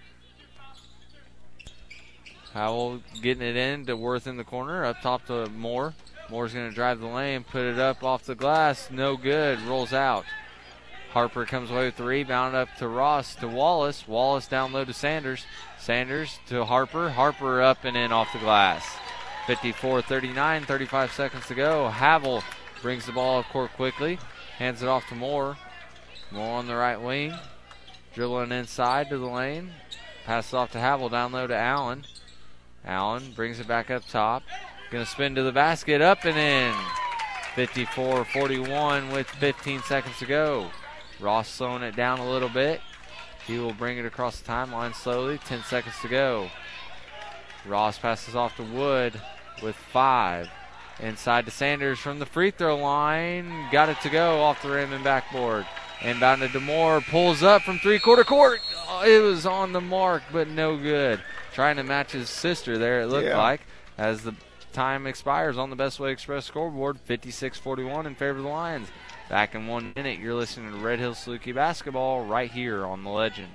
[SPEAKER 2] Havel getting it in to Worth in the corner, up top to Moore. Moore's going to drive the lane, put it up off the glass, no good, rolls out. Harper comes away with the rebound up to Ross, to Wallace. Wallace down low to Sanders. Sanders to Harper. Harper up and in off the glass. fifty-four thirty-nine, thirty-five seconds to go. Havel brings the ball up court quickly. Hands it off to Moore. Moore on the right wing. Dribbling inside to the lane. Passes off to Havel down low to Allen. Allen brings it back up top. Going to spin to the basket. Up and in. fifty-four forty-one with fifteen seconds to go. Ross slowing it down a little bit. He will bring it across the timeline slowly. ten seconds to go. Ross passes off to Wood with five. Inside to Sanders from the free throw line. Got it to go off the rim and backboard. Inbounded to Moore. Pulls up from three-quarter court. Oh, it was on the mark, but no good. Trying to match his sister there, it looked
[SPEAKER 3] Yeah.
[SPEAKER 2] like, as the time expires on the Best Way Express scoreboard. fifty-six forty-one in favor of the Lions. Back in one minute, you're listening to Red Hills Saluki basketball right here on The Legend.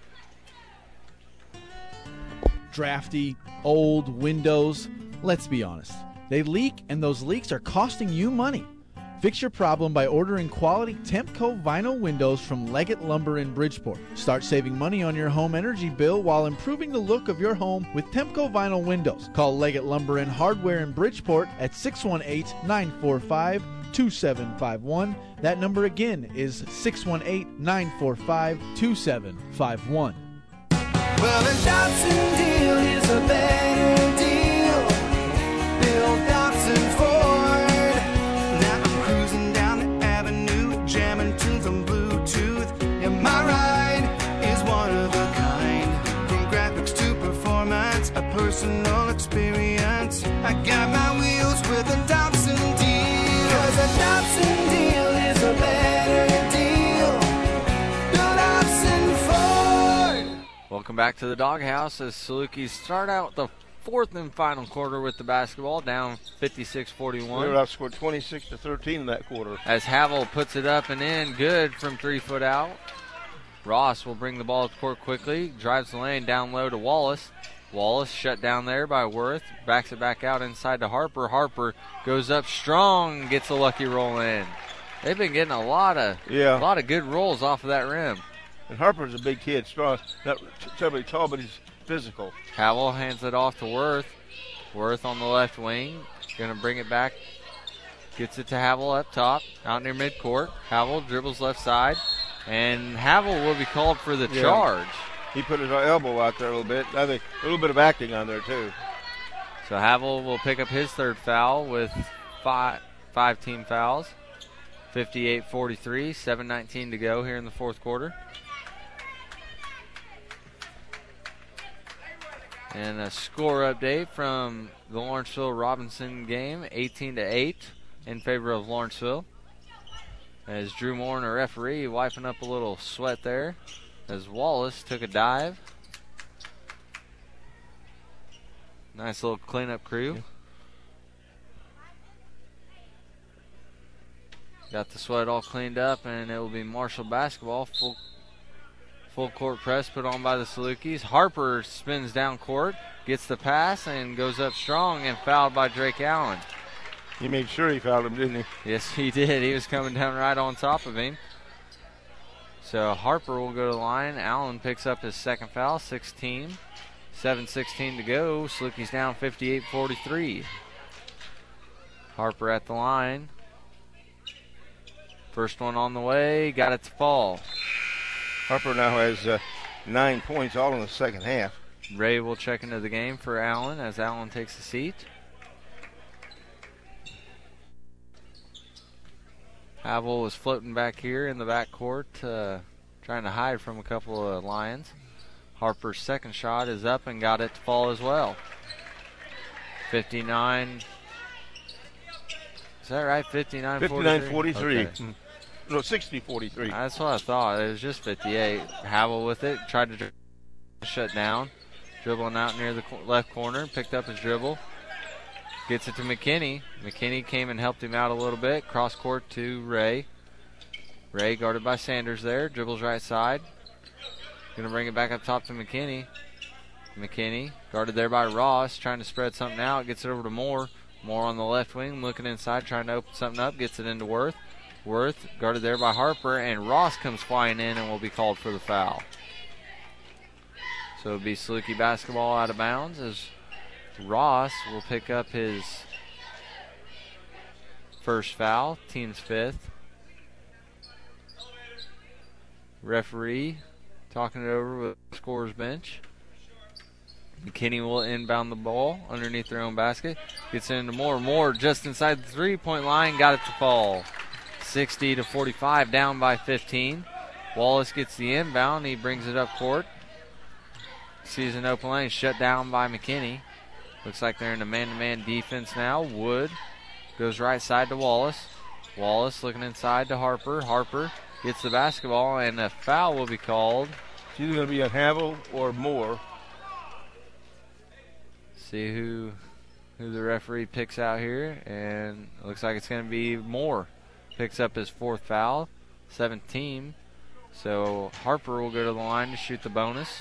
[SPEAKER 19] Drafty, old windows. Let's be honest. They leak, and those leaks are costing you money. Fix your problem by ordering quality Tempco vinyl windows from Leggett Lumber in Bridgeport. Start saving money on your home energy bill while improving the look of your home with Tempco vinyl windows. Call Leggett Lumber and Hardware in Bridgeport at six one eight, nine four five, two seven five one. That number again is six one eight, nine four five, two seven five one.
[SPEAKER 20] Well, the Dobson deal is a better deal. Bill Dobson Ford. Now I'm cruising down the avenue, jamming tunes on Bluetooth. And my ride is one of a kind. From graphics to performance, a personal experience. I got my wheels with a Dobson deal. 'Cause a Dobson deal is a better deal. Bill Dobson Ford.
[SPEAKER 2] Welcome back to the Doghouse as Salukis start out the fourth and final quarter with the basketball, down fifty-six forty-one.
[SPEAKER 3] They were outscored twenty-six to thirteen in that quarter.
[SPEAKER 2] As Havel puts it up and in, good from three foot out. Ross will bring the ball up the court quickly, drives the lane down low to Wallace. Wallace shut down there by Worth, backs it back out inside to Harper. Harper goes up strong, gets a lucky roll in. They've been getting a lot of
[SPEAKER 3] Yeah.
[SPEAKER 2] a lot of good rolls off of that rim.
[SPEAKER 3] And Harper's a big kid, strong, not terribly tall, but he's physical.
[SPEAKER 2] Havel hands it off to Worth. Worth on the left wing, going to bring it back. Gets it to Havel up top, out near midcourt. Havel dribbles left side, and Havel will be called for the
[SPEAKER 3] Yeah.
[SPEAKER 2] charge.
[SPEAKER 3] He put his elbow out there a little bit. I think a little bit of acting on there, too.
[SPEAKER 2] So Havel will pick up his third foul with five, five team fouls. fifty-eight forty-three, seven nineteen to go here in the fourth quarter. And a score update from the Lawrenceville-Robinson game, eighteen to eight in favor of Lawrenceville. As Drew Moore and a referee wiping up a little sweat there as Wallace took a dive. Nice little cleanup crew. Got the sweat all cleaned up, and it will be Marshall basketball. Full Full court press put on by the Salukis. Harper spins down court, gets the pass, and goes up strong and fouled by Drake Allen.
[SPEAKER 3] He made sure he fouled him, didn't he?
[SPEAKER 2] Yes, he did. He was coming down right on top of him. So Harper will go to the line. Allen picks up his second foul, sixteen. seven sixteen to go. Salukis down fifty-eight forty-three. Harper at the line. First one on the way. Got it to fall.
[SPEAKER 3] Harper now has uh, nine points, all in the second half.
[SPEAKER 2] Ray will check into the game for Allen as Allen takes a seat. Havel was floating back here in the backcourt, uh, trying to hide from a couple of Lions. Harper's second shot is up and got it to fall as well. fifty-nine. Is that right? fifty-nine forty-three?
[SPEAKER 3] fifty-nine forty-three.
[SPEAKER 2] Okay.
[SPEAKER 3] Mm. No, sixty forty-three.
[SPEAKER 2] That's what I thought. It was just fifty-eight. Havel with it. Tried to dri- shut down. Dribbling out near the co- left corner. Picked up his dribble. Gets it to McKinney. McKinney came and helped him out a little bit. Cross court to Ray. Ray guarded by Sanders there. Dribbles right side. Going to bring it back up top to McKinney. McKinney guarded there by Ross. Trying to spread something out. Gets it over to Moore. Moore on the left wing. Looking inside. Trying to open something up. Gets it into Worth. Worth guarded there by Harper, and Ross comes flying in and will be called for the foul. So it'll be Saluki basketball out of bounds as Ross will pick up his first foul, team's fifth. Referee talking it over with the scorer's bench. McKinney will inbound the ball underneath their own basket. Gets into Moore. Moore just inside the three-point line, got it to fall. sixty to forty-five, down by fifteen. Wallace gets the inbound. He brings it up court. Sees an open lane, shut down by McKinney. Looks like they're in a man-to-man defense now. Wood Goes right side to Wallace. Wallace looking inside to Harper. Harper gets the basketball, and a foul will be called.
[SPEAKER 3] It's either going to be on Havel or Moore.
[SPEAKER 2] See who who the referee picks out here, and it looks like it's going to be Moore. Picks up his fourth foul, seventeen. So Harper will go to the line to shoot the bonus.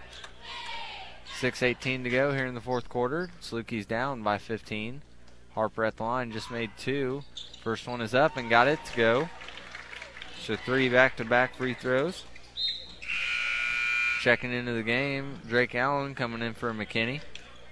[SPEAKER 2] six eighteen to go here in the fourth quarter. Salukis down by fifteen. Harper at the line just made two. First one is up and got it to go. So three back-to-back free throws. Checking into the game, Drake Allen coming in for McKinney.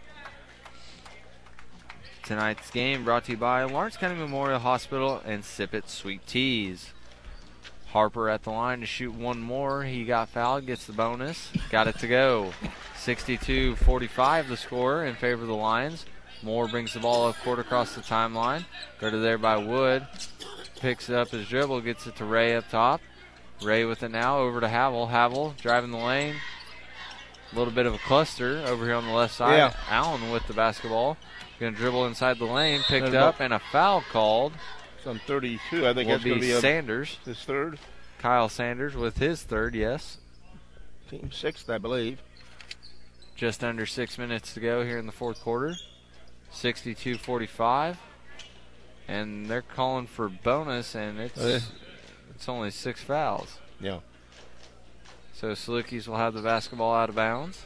[SPEAKER 2] Tonight's game brought to you by Lawrence County Memorial Hospital and Sip It Sweet Teas. Harper at the line to shoot one more. He got fouled, gets the bonus. Got it to go. sixty-two forty-five the score in favor of the Lions. Moore brings the ball up court across the timeline. Go to there by Wood. Picks up his dribble, gets it to Ray up top. Ray with it now, over to Havel. Havel driving the lane. A little bit of a cluster over here on the left side.
[SPEAKER 3] Yeah.
[SPEAKER 2] Allen with the basketball. Going to dribble inside the lane, picked up, and a foul called.
[SPEAKER 3] Some thirty-two, I think
[SPEAKER 2] will
[SPEAKER 3] that's going to
[SPEAKER 2] be
[SPEAKER 3] be a,
[SPEAKER 2] Sanders.
[SPEAKER 3] his third.
[SPEAKER 2] Kyle Sanders with his third, yes.
[SPEAKER 3] Team sixth, I believe.
[SPEAKER 2] Just under six minutes to go here in the fourth quarter. sixty-two forty-five. And they're calling for bonus, and it's
[SPEAKER 3] Uh,
[SPEAKER 2] it's only six fouls.
[SPEAKER 3] Yeah.
[SPEAKER 2] So Salukis will have the basketball out of bounds.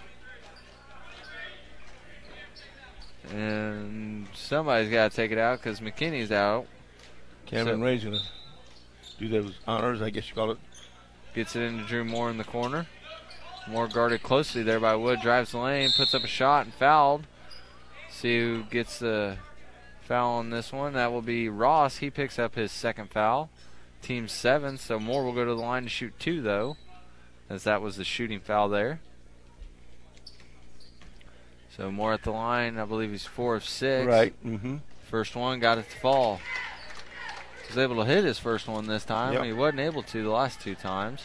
[SPEAKER 2] And somebody's got to take it out because McKinney's out.
[SPEAKER 3] Cameron
[SPEAKER 2] So-
[SPEAKER 3] Ray's going to do those honors, I guess you call it.
[SPEAKER 2] Gets it into Drew Moore in the corner. Moore guarded closely there by Wood. Drives the lane, puts up a shot, and fouled. See who gets the foul on this one. That will be Ross. He picks up his second foul. Team seven, so Moore will go to the line to shoot two, though, as that was the shooting foul there. So Moore at the line. I believe he's four of six.
[SPEAKER 3] Right. Mm-hmm.
[SPEAKER 2] First one, got it to fall. Was able to hit his first one this time.
[SPEAKER 3] Yep.
[SPEAKER 2] He wasn't able to the last two times.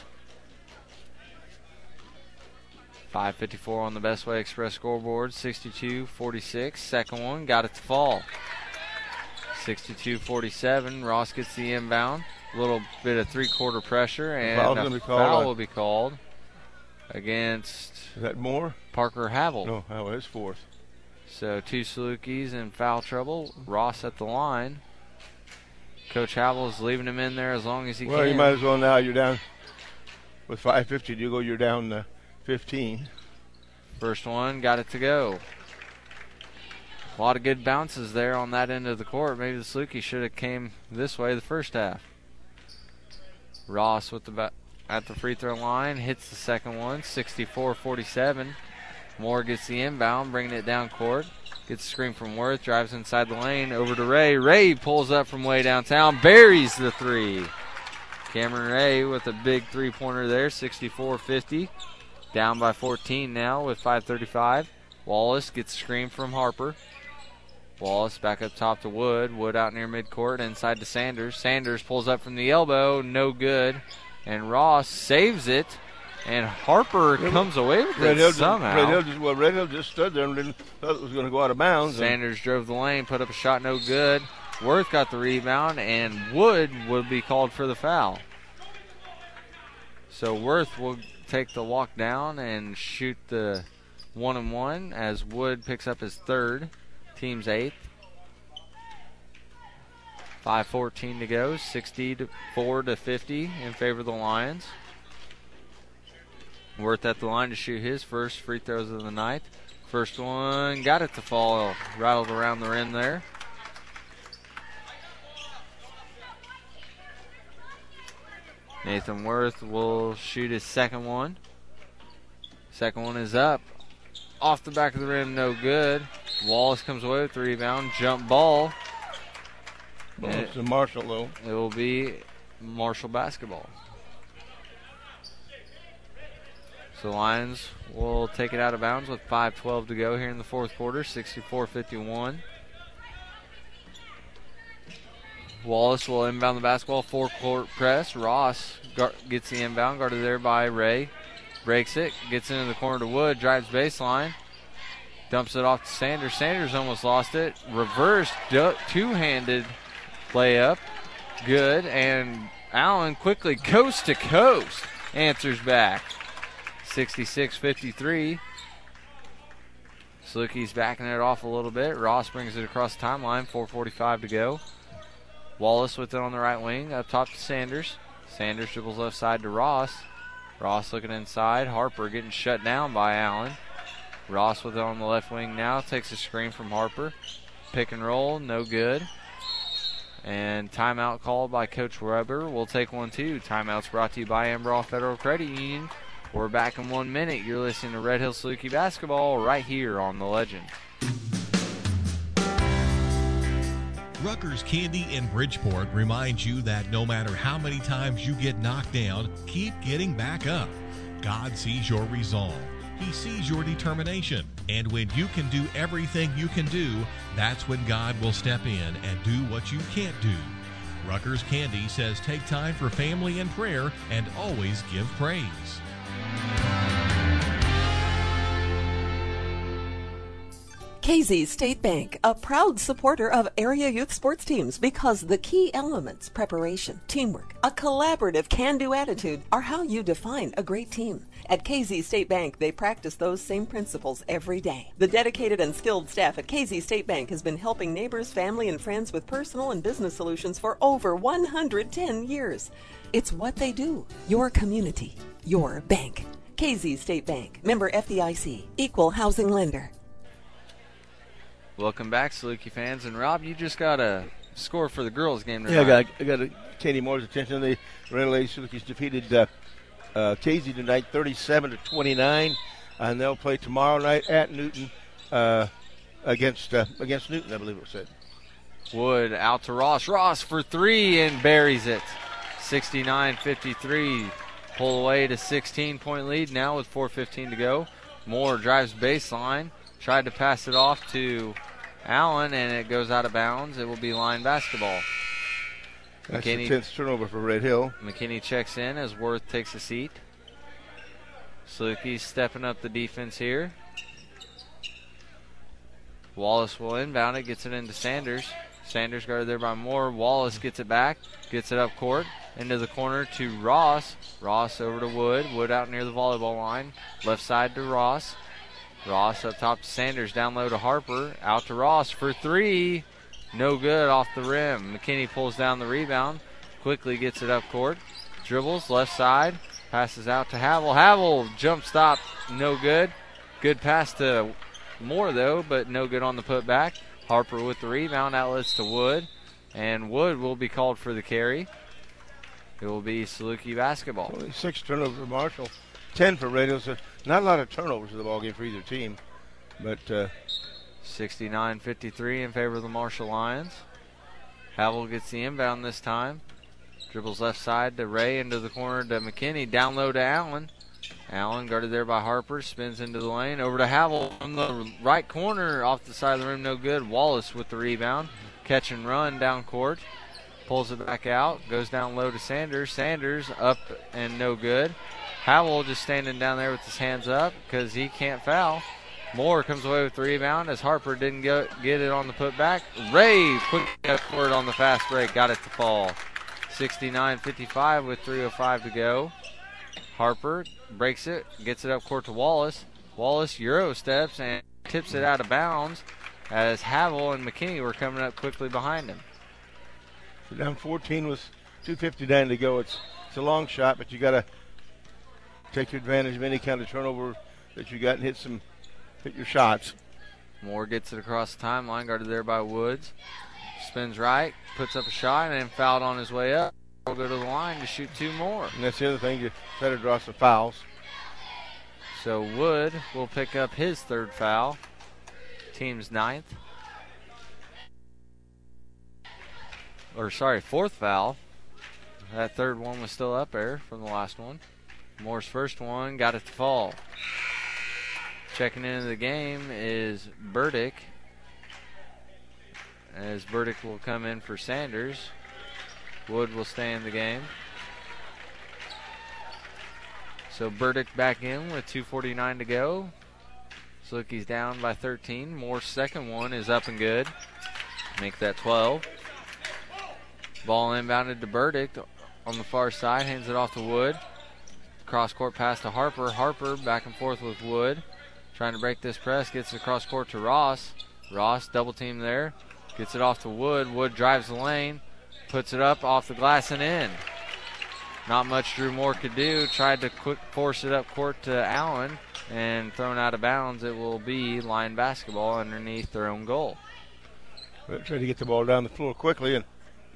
[SPEAKER 2] five fifty-four on the Best Way Express scoreboard. sixty-two forty-six. Second one, got it to fall. sixty-two forty-seven. Ross gets the inbound. A little bit of three-quarter pressure, and
[SPEAKER 3] Foul's
[SPEAKER 2] a
[SPEAKER 3] gonna be called
[SPEAKER 2] foul
[SPEAKER 3] on-
[SPEAKER 2] will be called against
[SPEAKER 3] Is that Moore?
[SPEAKER 2] Parker Havel.
[SPEAKER 3] No, Havel is fourth.
[SPEAKER 2] So two Salukis in foul trouble. Ross at the line. Coach Havel is leaving him in there as long as he
[SPEAKER 3] Well,
[SPEAKER 2] can.
[SPEAKER 3] you might as well now. You're down with five fifty. You go. You're down uh, fifteen.
[SPEAKER 2] First one, got it to go. A lot of good bounces there on that end of the court. Maybe the Salukis should have came this way the first half. Ross with the ba- at the free throw line, hits the second one, sixty-four forty-seven. Moore gets the inbound, bringing it down court. Gets a screen from Worth, drives inside the lane, over to Ray. Ray pulls up from way downtown, buries the three. Cameron Ray with a big three-pointer there, sixty-four fifty. Down by fourteen now with five thirty-five. Wallace gets a screen from Harper. Wallace back up top to Wood. Wood out near midcourt, inside to Sanders. Sanders pulls up from the elbow, no good. And Ross saves it. And Harper comes away with
[SPEAKER 3] Red
[SPEAKER 2] it
[SPEAKER 3] Hill
[SPEAKER 2] somehow.
[SPEAKER 3] Just, Red Hill just well, Red Hill just stood there and didn't thought it was going to go out of bounds.
[SPEAKER 2] Sanders drove the lane, put up a shot, no good. Worth got the rebound, and Wood would be called for the foul. So Worth will take the walk down and shoot the one and one as Wood picks up his third, team's eighth. five fourteen to go, sixty-four to fifty in favor of the Lions. Worth at the line to shoot his first free throws of the night. First one, got it to fall, rattled around the rim there. Nathan Worth will shoot his second one. Second one is up. Off the back of the rim, no good. Wallace comes away with the rebound. Jump ball.
[SPEAKER 3] Well, it's a Marshall, though.
[SPEAKER 2] It will be Marshall basketball. So Lions will take it out of bounds with five twelve to go here in the fourth quarter, sixty-four fifty-one. Wallace will inbound the basketball, four-court press. Ross gar- gets the inbound, guarded there by Ray. Breaks it, gets into the corner to Wood, drives baseline. Dumps it off to Sanders. Sanders almost lost it. Reversed, du- two-handed layup. Good. And Allen quickly coast to coast answers back. sixty-six fifty-three. Salukis backing it off a little bit. Ross brings it across the timeline. four forty-five to go. Wallace with it on the right wing. Up top to Sanders. Sanders dribbles left side to Ross. Ross looking inside. Harper getting shut down by Allen. Ross with it on the left wing now. Takes a screen from Harper. Pick and roll. No good. And timeout called by Coach Weber. We'll take one too. Timeout's brought to you by Ambraw Federal Credit Union. We're back in one minute. You're listening to Red Hill Saluki Basketball right here on The Legend.
[SPEAKER 7] Rutgers Candy in Bridgeport reminds you that no matter how many times you get knocked down, keep getting back up. God sees your resolve. He sees your determination. And when you can do everything you can do, that's when God will step in and do what you can't do. Rutgers Candy says take time for family and prayer and always give praise.
[SPEAKER 6] K Z State Bank, a proud supporter of area youth sports teams because the key elements, preparation, teamwork, a collaborative can-do attitude are how you define a great team. At K Z State Bank, they practice those same principles every day. The dedicated and skilled staff at K Z State Bank has been helping neighbors, family, and friends with personal and business solutions for over one hundred ten years. It's what they do. Your community, your bank. K Z State Bank, member F D I C, equal housing lender.
[SPEAKER 2] Welcome back, Saluki fans. And Rob, you just got a score for the girls' game tonight.
[SPEAKER 3] Yeah, I got, I got a, Katie Moore's attention. The Rainier Lady Salukis defeated uh, uh, K Z tonight, thirty-seven to twenty-nine, and they'll play tomorrow night at Newton uh, against uh, against Newton, I believe it was said.
[SPEAKER 2] Wood out to Ross. Ross for three and buries it. sixty-nine fifty-three. Pull away to sixteen-point lead now with four fifteen to go. Moore drives baseline. Tried to pass it off to Allen, and it goes out of bounds. It will be line basketball.
[SPEAKER 3] That's
[SPEAKER 2] McKinney,
[SPEAKER 3] the tenth turnover for Red Hill.
[SPEAKER 2] McKinney checks in as Worth takes a seat. Salukis stepping up the defense here. Wallace will inbound it, gets it into Sanders. Sanders guarded there by Moore. Wallace gets it back, gets it up court, into the corner to Ross. Ross over to Wood. Wood out near the volleyball line. Left side to Ross. Ross up top to Sanders, down low to Harper, out to Ross for three. No good off the rim. McKinney pulls down the rebound, quickly gets it up court, dribbles left side, passes out to Havel. Havel jump stop, no good. Good pass to Moore though, but no good on the putback. Harper with the rebound, outlets to Wood, and Wood will be called for the carry. It will be Saluki basketball.
[SPEAKER 3] Only six turnovers for Marshall, ten for Red Hill. So not a lot of turnovers in the ballgame for either team. But uh,
[SPEAKER 2] sixty-nine fifty-three in favor of the Marshall Lions. Havel gets the inbound this time. Dribbles left side to Ray, into the corner to McKinney. Down low to Allen. Allen guarded there by Harper. Spins into the lane. Over to Havel from the right corner. Off the side of the rim, no good. Wallace with the rebound. Catch and run down court. Pulls it back out. Goes down low to Sanders. Sanders up and no good. Howell just standing down there with his hands up because he can't foul. Moore comes away with the rebound as Harper didn't get, get it on the putback. Ray quickly up court on the fast break. Got it to fall. sixty-nine fifty-five with three oh five to go. Harper breaks it. Gets it up court to Wallace. Wallace Euro steps and tips it out of bounds as Havel and McKinney were coming up quickly behind him.
[SPEAKER 3] So down fourteen with two fifty-nine to go. It's, it's a long shot, but you got to take your advantage of any kind of turnover that you got and hit some, hit your shots.
[SPEAKER 2] Moore gets it across the timeline, guarded there by Woods. Spins right, puts up a shot, and then fouled on his way up. Will go to the line to shoot two more.
[SPEAKER 3] And that's the other thing, you try to draw some fouls.
[SPEAKER 2] So Wood will pick up his third foul, team's ninth. Or sorry, fourth foul. That third one was still up there from the last one. Moore's first one got it to fall. Checking into the game is Burdick. As Burdick will come in for Sanders. Wood will stay in the game. So Burdick back in with two forty-nine to go. Salukis down by thirteen. Moore's second one is up and good. Make that twelve. Ball inbounded to Burdick on the far side. Hands it off to Wood. Cross court pass to Harper. Harper back and forth with Wood. Trying to break this press. Gets it across court to Ross. Ross double team there. Gets it off to Wood. Wood drives the lane. Puts it up off the glass and in. Not much Drew Moore could do. Tried to quick force it up court to Allen and thrown out of bounds. It will be line basketball underneath their own goal.
[SPEAKER 3] Well, tried to get the ball down the floor quickly and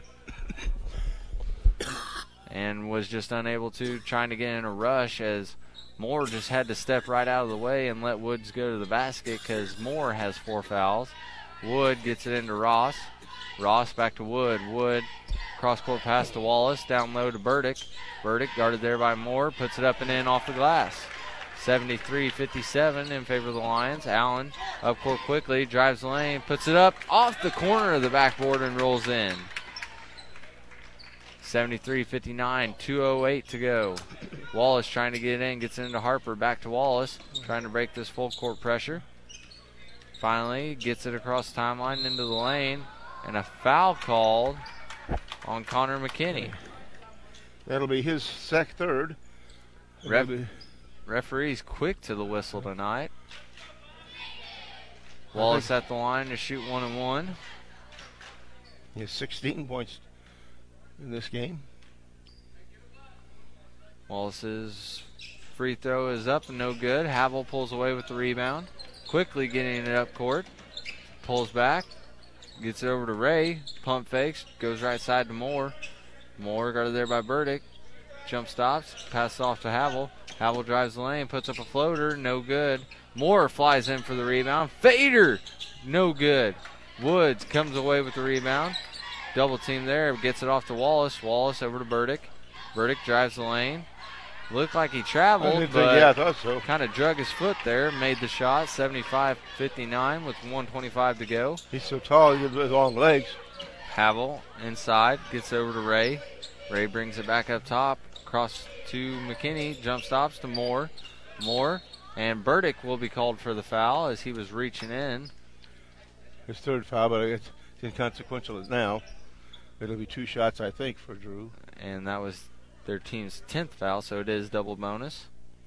[SPEAKER 2] and was just unable to, trying to get in a rush as Moore just had to step right out of the way and let Woods go to the basket because Moore has four fouls. Wood gets it into Ross. Ross back to Wood. Wood cross-court pass to Wallace. Down low to Burdick. Burdick guarded there by Moore. Puts it up and in off the glass. seventy-three fifty-seven in favor of the Lions. Allen up court quickly. Drives the lane. Puts it up off the corner of the backboard and rolls in. seventy-three fifty-nine. two oh eight to go. Wallace trying to get it in. Gets it into Harper. Back to Wallace. Trying to break this full court pressure. Finally gets it across the timeline into the lane. And a foul called on Connor McKinney.
[SPEAKER 3] That'll be his sec third.
[SPEAKER 2] Ref- referee's quick to the whistle tonight. Wallace at the line to shoot one and one.
[SPEAKER 3] He has sixteen points in this game.
[SPEAKER 2] Wallace's free throw is up and no good. Havel pulls away with the rebound. Quickly getting it up court. Pulls back. Gets it over to Ray. Pump fakes. Goes right side to Moore. Moore guarded there by Burdick. Jump stops. Passes off to Havel. Havel drives the lane. Puts up a floater. No good. Moore flies in for the rebound. Fader. No good. Woods comes away with the rebound. Double team there. Gets it off to Wallace. Wallace over to Burdick. Burdick drives the lane. Looked like he traveled, but
[SPEAKER 3] yeah, I thought so.
[SPEAKER 2] Kind of drug his foot there. Made the shot. seventy-five fifty-nine with one twenty-five to go.
[SPEAKER 3] He's so tall, he has long legs.
[SPEAKER 2] Havel inside. Gets over to Ray. Ray brings it back up top. Across to McKinney. Jump stops to Moore. Moore. And Burdick will be called for the foul as he was reaching in.
[SPEAKER 3] His third foul, but it's inconsequential as now. It'll be two shots, I think, for Drew.
[SPEAKER 2] And that was their team's tenth foul, so it is double bonus.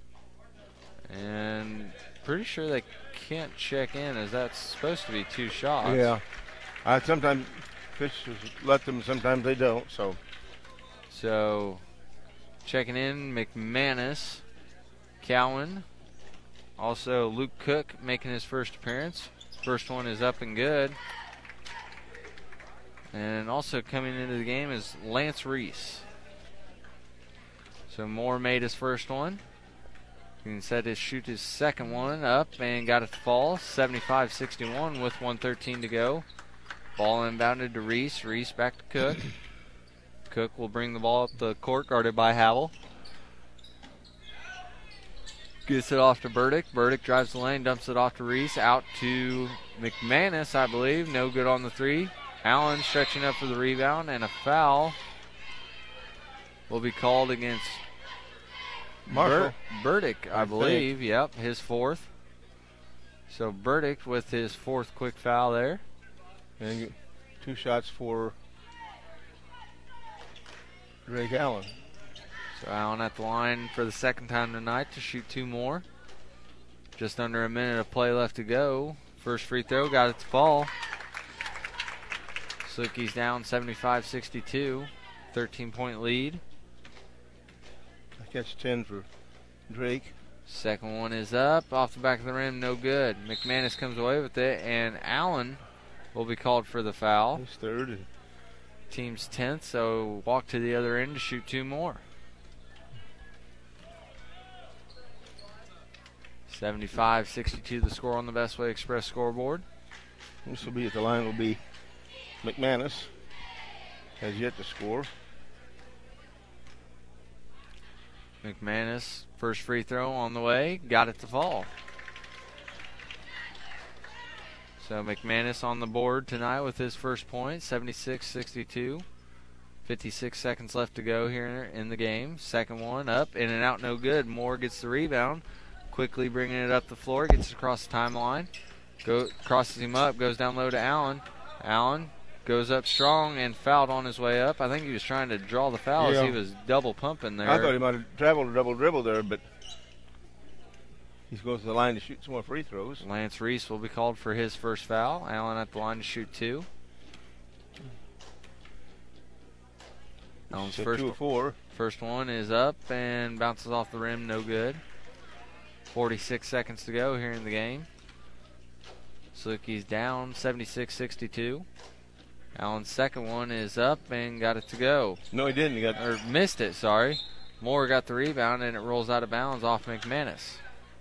[SPEAKER 2] And pretty sure they can't check in, as that's supposed to be two shots.
[SPEAKER 3] Yeah. I sometimes pitchers let them, sometimes they don't. So,
[SPEAKER 2] so checking in, McManus, Cowan, also Luke Cook making his first appearance. First one is up and good. And also coming into the game is Lance Reese. So Moore made his first one. He can set his shoot his second one up and got it to fall. seventy-five sixty-one with one thirteen to go. Ball inbounded to Reese. Reese back to Cook. Cook will bring the ball up the court, guarded by Havel. Gets it off to Burdick. Burdick drives the lane, dumps it off to Reese. Out to McManus, I believe. No good on the three. Allen stretching up for the rebound, and a foul will be called against
[SPEAKER 3] Marshall.
[SPEAKER 2] Bur- Burdick, I,
[SPEAKER 3] I
[SPEAKER 2] believe.
[SPEAKER 3] think.
[SPEAKER 2] Yep, his fourth. So Burdick with his fourth quick foul there.
[SPEAKER 3] And two shots for Drake Allen.
[SPEAKER 2] So Allen at the line for the second time tonight to shoot two more. Just under a minute of play left to go. First free throw, got it to fall. Salukis down seventy-five sixty-two. thirteen-point lead.
[SPEAKER 3] I catch ten for Drake.
[SPEAKER 2] Second one is up, off the back of the rim, no good. McManus comes away with it, and Allen will be called for the foul.
[SPEAKER 3] He's third.
[SPEAKER 2] Team's tenth, so walk to the other end to shoot two more. seventy-five sixty-two the score on the Best Way Express scoreboard.
[SPEAKER 3] This will be at the line will be McManus. Has yet to score.
[SPEAKER 2] McManus, first free throw on the way, got it to fall. So McManus on the board tonight with his first point, seventy-six sixty-two. fifty-six seconds left to go here in the game. Second one up, in and out, no good. Moore gets the rebound. quickly bringing it up the floor, gets it across the timeline, go, crosses him up, goes down low to Allen. Allen goes up strong and fouled on his way up. I think he was trying to draw the foul
[SPEAKER 3] yeah.
[SPEAKER 2] as he was double pumping there.
[SPEAKER 3] I thought he might have traveled a double dribble there, but he's going to the line to shoot some more free throws.
[SPEAKER 2] Lance Reese will be called for his first foul. Allen at the line to shoot two. Allen's
[SPEAKER 3] So
[SPEAKER 2] first,
[SPEAKER 3] two of four.
[SPEAKER 2] first one is up and bounces off the rim, no good. forty-six seconds to go here in the game. Salukis down seventy-six sixty-two. Allen's second one is up and got it to go.
[SPEAKER 3] No, he didn't. He got
[SPEAKER 2] or missed it, sorry. Moore got the rebound and it rolls out of bounds off McManus.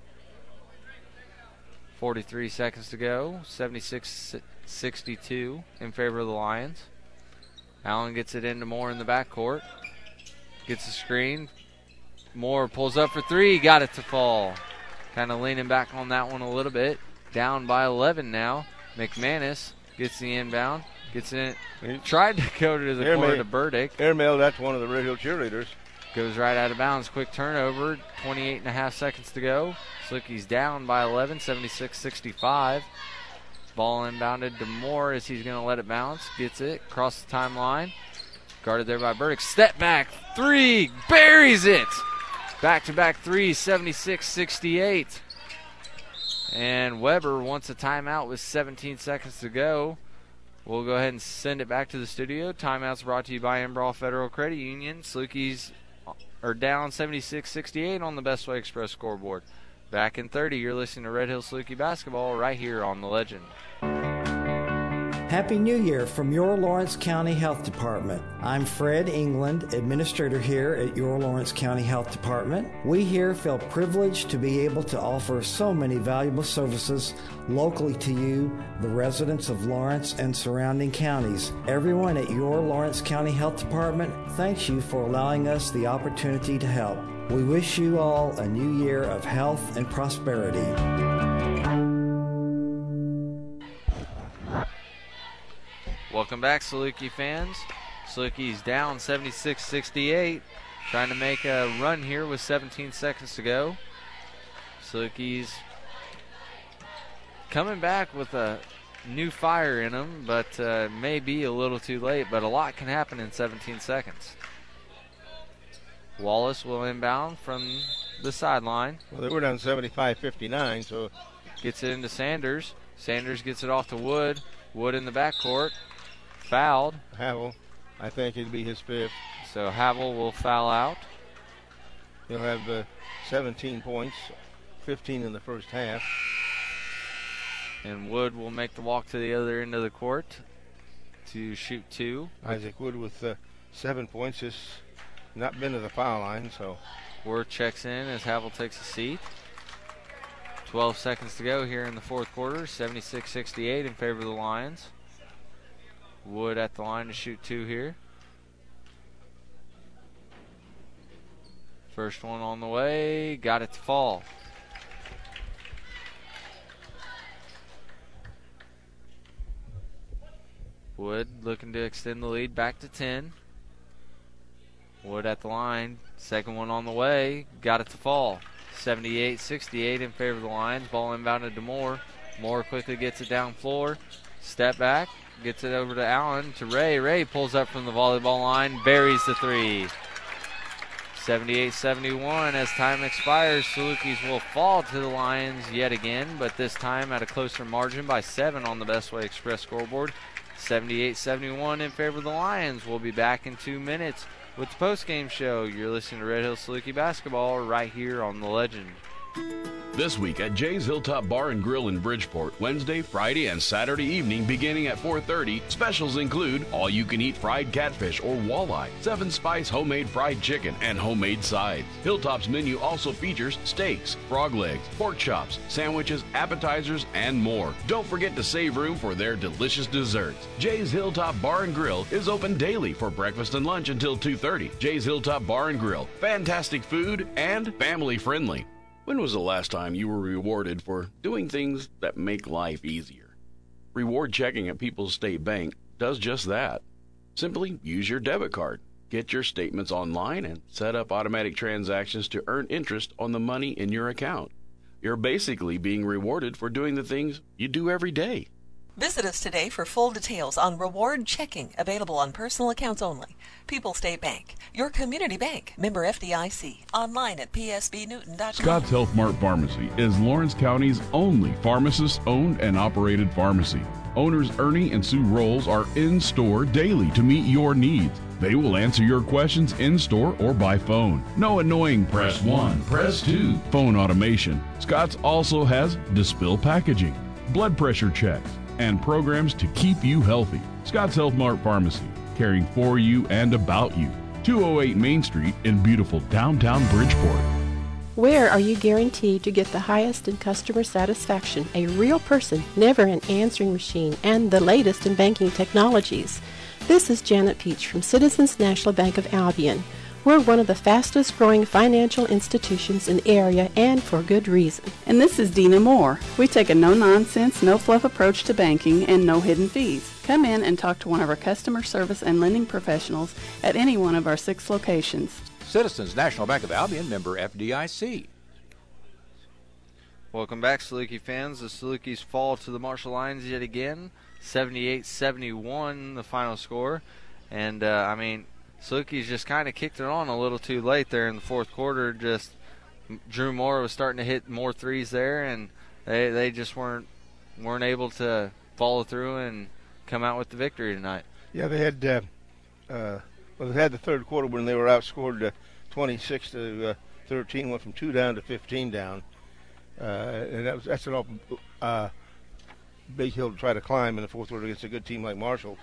[SPEAKER 2] forty-three seconds to go. seventy-six sixty-two in favor of the Lions. Allen gets it into Moore in the backcourt. Gets the screen. Moore pulls up for three. Got it to fall. Kind of leaning back on that one a little bit. Down by eleven now. McManus gets the inbound. Gets in. Tried to go to the corner to Burdick.
[SPEAKER 3] Airmail, that's one of the Red Hill cheerleaders.
[SPEAKER 2] Goes right out of bounds. Quick turnover. twenty-eight and a half seconds to go. Salukis down by eleven, seventy-six sixty-five. Ball inbounded to Moore as he's going to let it bounce. Gets it. Across the timeline. Guarded there by Burdick. Step back. Three. Buries it. Back-to-back three, seventy-six sixty-eight. And Weber wants a timeout with seventeen seconds to go. We'll go ahead and send it back to the studio. Timeouts brought to you by Embraw Federal Credit Union. Salukis are down seventy-six sixty-eight on the Best Way Express scoreboard. Back in thirty, you're listening to Red Hill Saluki basketball right here on The Legend.
[SPEAKER 21] Happy New Year from your Lawrence County Health Department. I'm Fred England, administrator here at your Lawrence County Health Department. We here feel privileged to be able to offer so many valuable services locally to you, the residents of Lawrence and surrounding counties. Everyone at your Lawrence County Health Department thanks you for allowing us the opportunity to help. We wish you all a new year of health and prosperity.
[SPEAKER 2] Welcome back, Saluki fans. Salukis down seventy-six sixty-eight. Trying to make a run here with seventeen seconds to go. Salukis coming back with a new fire in them, but uh, may be a little too late. But a lot can happen in seventeen seconds. Wallace will inbound from the sideline.
[SPEAKER 3] Well, they were down seventy-five fifty-nine, so
[SPEAKER 2] gets it into Sanders. Sanders gets it off to Wood. Wood in the backcourt. Fouled.
[SPEAKER 3] Havel, I think it'd be his fifth.
[SPEAKER 2] So Havel will foul out.
[SPEAKER 3] He'll have uh, seventeen points, fifteen in the first half.
[SPEAKER 2] And Wood will make the walk to the other end of the court to shoot two.
[SPEAKER 3] Isaac Wood with uh, seven points has not been to the foul line, so.
[SPEAKER 2] Worth checks in as Havel takes a seat. twelve seconds to go here in the fourth quarter. seventy-six sixty-eight in favor of the Lions. Wood at the line to shoot two here. First one on the way. Got it to fall. Wood looking to extend the lead back to ten. Wood at the line. Second one on the way. Got it to fall. seventy-eight sixty-eight in favor of the Lions. Ball inbounded to Moore. Moore quickly gets it down floor. Step back. Gets it over to Allen, to Ray. Ray pulls up from the volleyball line, buries the three. seventy-eight seventy-one as time expires. Salukis will fall to the Lions yet again, but this time at a closer margin by seven on the Best Way Express scoreboard. seventy-eight seventy-one in favor of the Lions. We'll be back in two minutes with the postgame show. You're listening to Red Hill Saluki basketball right here on The Legend.
[SPEAKER 1] This week at Jay's Hilltop Bar and Grill in Bridgeport, Wednesday, Friday, and Saturday evening beginning at four thirty. Specials include all-you-can-eat fried catfish or walleye, seven-spice homemade fried chicken, and homemade sides. Hilltop's menu also features steaks, frog legs, pork chops, sandwiches, appetizers, and more. Don't forget to save room for their delicious desserts. Jay's Hilltop Bar and Grill is open daily for breakfast and lunch until two thirty. Jay's Hilltop Bar and Grill, fantastic food and family-friendly. When was the last time you were rewarded for doing things that make life easier? Reward checking at People's State Bank does just that. Simply use your debit card, get your statements online, and set up automatic transactions to earn interest on the money in your account. You're basically being rewarded for doing the things you do every day.
[SPEAKER 6] Visit us today for full details on reward checking, available on personal accounts only. People's State Bank, your community bank, member F D I C, online at p s b newton dot com.
[SPEAKER 1] Scott's Health Mart Pharmacy is Lawrence County's only pharmacist-owned and operated pharmacy. Owners Ernie and Sue Rolls are in-store daily to meet your needs. They will answer your questions in-store or by phone. No annoying press one, press two phone automation. Scott's also has dispill packaging, blood pressure checks, and programs to keep you healthy. Scott's Health Mart Pharmacy, caring for you and about you. two oh eight Main Street in beautiful downtown Bridgeport.
[SPEAKER 5] Where are you guaranteed to get the highest in customer satisfaction, a real person, never an answering machine, and the latest in banking technologies? This is Janet Peach from Citizens National Bank of Albion. We're one of the fastest growing financial institutions in the area, and for good reason.
[SPEAKER 22] And this is Dina Moore. We take a no-nonsense, no-fluff approach to banking and no hidden fees. Come in and talk to one of our customer service and lending professionals at any one of our six locations.
[SPEAKER 11] Citizens National Bank of Albion, member F D I C.
[SPEAKER 2] Welcome back, Saluki fans. The Salukis fall to the Marshall Lions yet again. seventy-eight seventy-one, the final score. And, uh, I mean, Salukis just kind of kicked it on a little too late there in the fourth quarter. Just Drew Moore was starting to hit more threes there, and they they just weren't weren't able to follow through and come out with the victory tonight.
[SPEAKER 3] Yeah, they had uh, uh, well, they had the third quarter when they were outscored uh, twenty-six to thirteen, went from two down to fifteen down, uh, and that was that's an awful uh, big hill to try to climb in the fourth quarter against a good team like Marshall.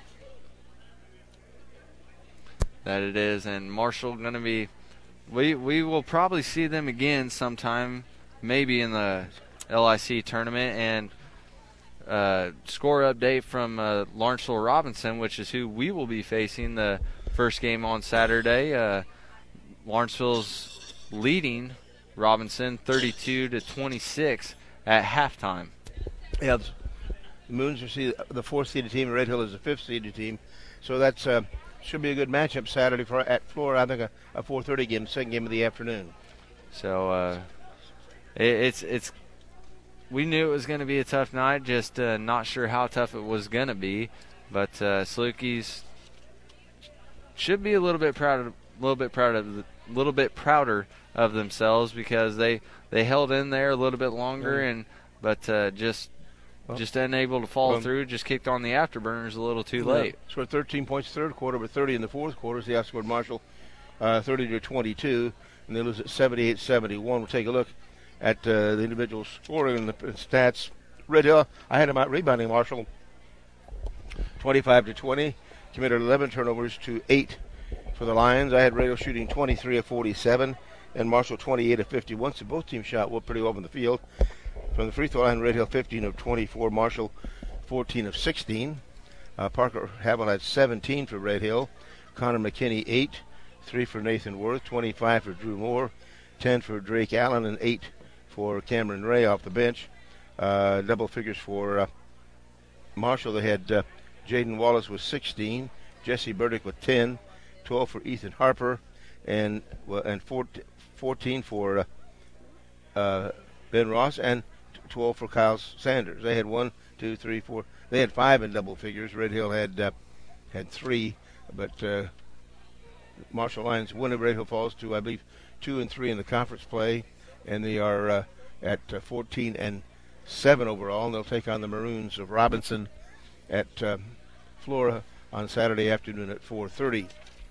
[SPEAKER 2] That it is, and Marshall going to be, we we will probably see them again sometime, maybe in the L I C tournament. And uh, score update from uh, Lawrenceville Robinson, which is who we will be facing the first game on Saturday. Uh, Lawrenceville's leading Robinson thirty-two to twenty-six at halftime.
[SPEAKER 3] Yeah, the Moons are the fourth seeded team, and Red Hill is the fifth seeded team, so that's. Uh, Should be a good matchup Saturday for at Flora. I think a, a four thirty game, second game of the afternoon.
[SPEAKER 2] So uh, it, it's it's we knew it was going to be a tough night. Just uh, not sure how tough it was going to be. But uh, Salukis should be a little bit proud, a little bit proud of, a little bit prouder of themselves because they, they held in there a little bit longer mm-hmm. and but uh, just. Well, just unable to follow well, through, just kicked on the afterburners a little too late.
[SPEAKER 3] Yeah, scored thirteen points third quarter, but thirty in the fourth quarter. They outscored Marshall uh, thirty to twenty-two, and they lose at seventy-eight seventy-one. We'll take a look at uh, the individual scoring and the stats. Red Hill, I had them out rebounding Marshall twenty-five to twenty, committed eleven turnovers to eight for the Lions. I had Red Hill shooting twenty-three of forty-seven, and Marshall twenty-eight of fifty-one, so both teams shot well pretty well from the field. From the free throw line, Red Hill fifteen of twenty-four, Marshall fourteen of sixteen. Uh, Parker Havel had seventeen for Red Hill. Connor McKinney eight, three for Nathan Worth, twenty-five for Drew Moore, ten for Drake Allen, and eight for Cameron Ray off the bench. Uh, double figures for uh, Marshall. They had uh, Jaden Wallace with sixteen, Jesse Burdick with ten, twelve for Ethan Harper, and well, and fourteen for uh, uh, Ben Ross, and twelve for Kyle Sanders. They had one, two, three, four. They had five in double figures. Red Hill had uh, had three, but uh, Marshall Lions win at Red Hill Falls to, I believe, two and three in the conference play, and they are uh, at uh, fourteen and seven overall. And they'll take on the Maroons of Robinson at uh, Flora on Saturday afternoon at four thirty.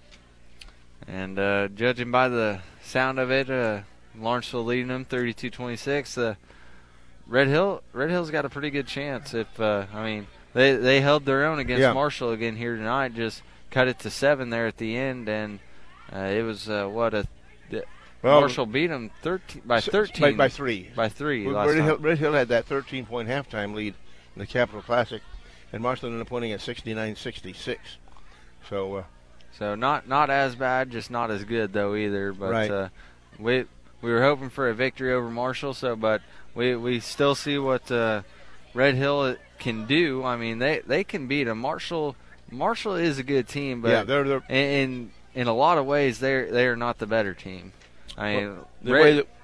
[SPEAKER 2] And uh, judging by the sound of it, uh, Lawrenceville leading them thirty-two twenty-six. Uh, Red Hill, Red Hill's got a pretty good chance. If uh, I mean, they they held their own against
[SPEAKER 3] yeah.
[SPEAKER 2] Marshall again here tonight. Just cut it to seven there at the end, and uh, it was uh, what a the, well, Marshall beat them thirteen by thirteen
[SPEAKER 3] by, by three
[SPEAKER 2] by three.
[SPEAKER 3] Well,
[SPEAKER 2] last
[SPEAKER 3] Red,
[SPEAKER 2] time.
[SPEAKER 3] Hill, Red Hill had that thirteen point halftime lead in the Capital Classic, and Marshall ended up winning at sixty-nine sixty-six. So, uh,
[SPEAKER 2] so not not as bad, just not as good though either. But
[SPEAKER 3] right.
[SPEAKER 2] uh, we. We were hoping for a victory over Marshall, so but we we still see what uh, Red Hill can do. I mean, they, they can beat them. Marshall Marshall is a good team, but
[SPEAKER 3] yeah, they're, they're
[SPEAKER 2] in in a lot of ways they're they are not the better team. I mean,
[SPEAKER 3] well, the
[SPEAKER 2] Red,
[SPEAKER 3] way that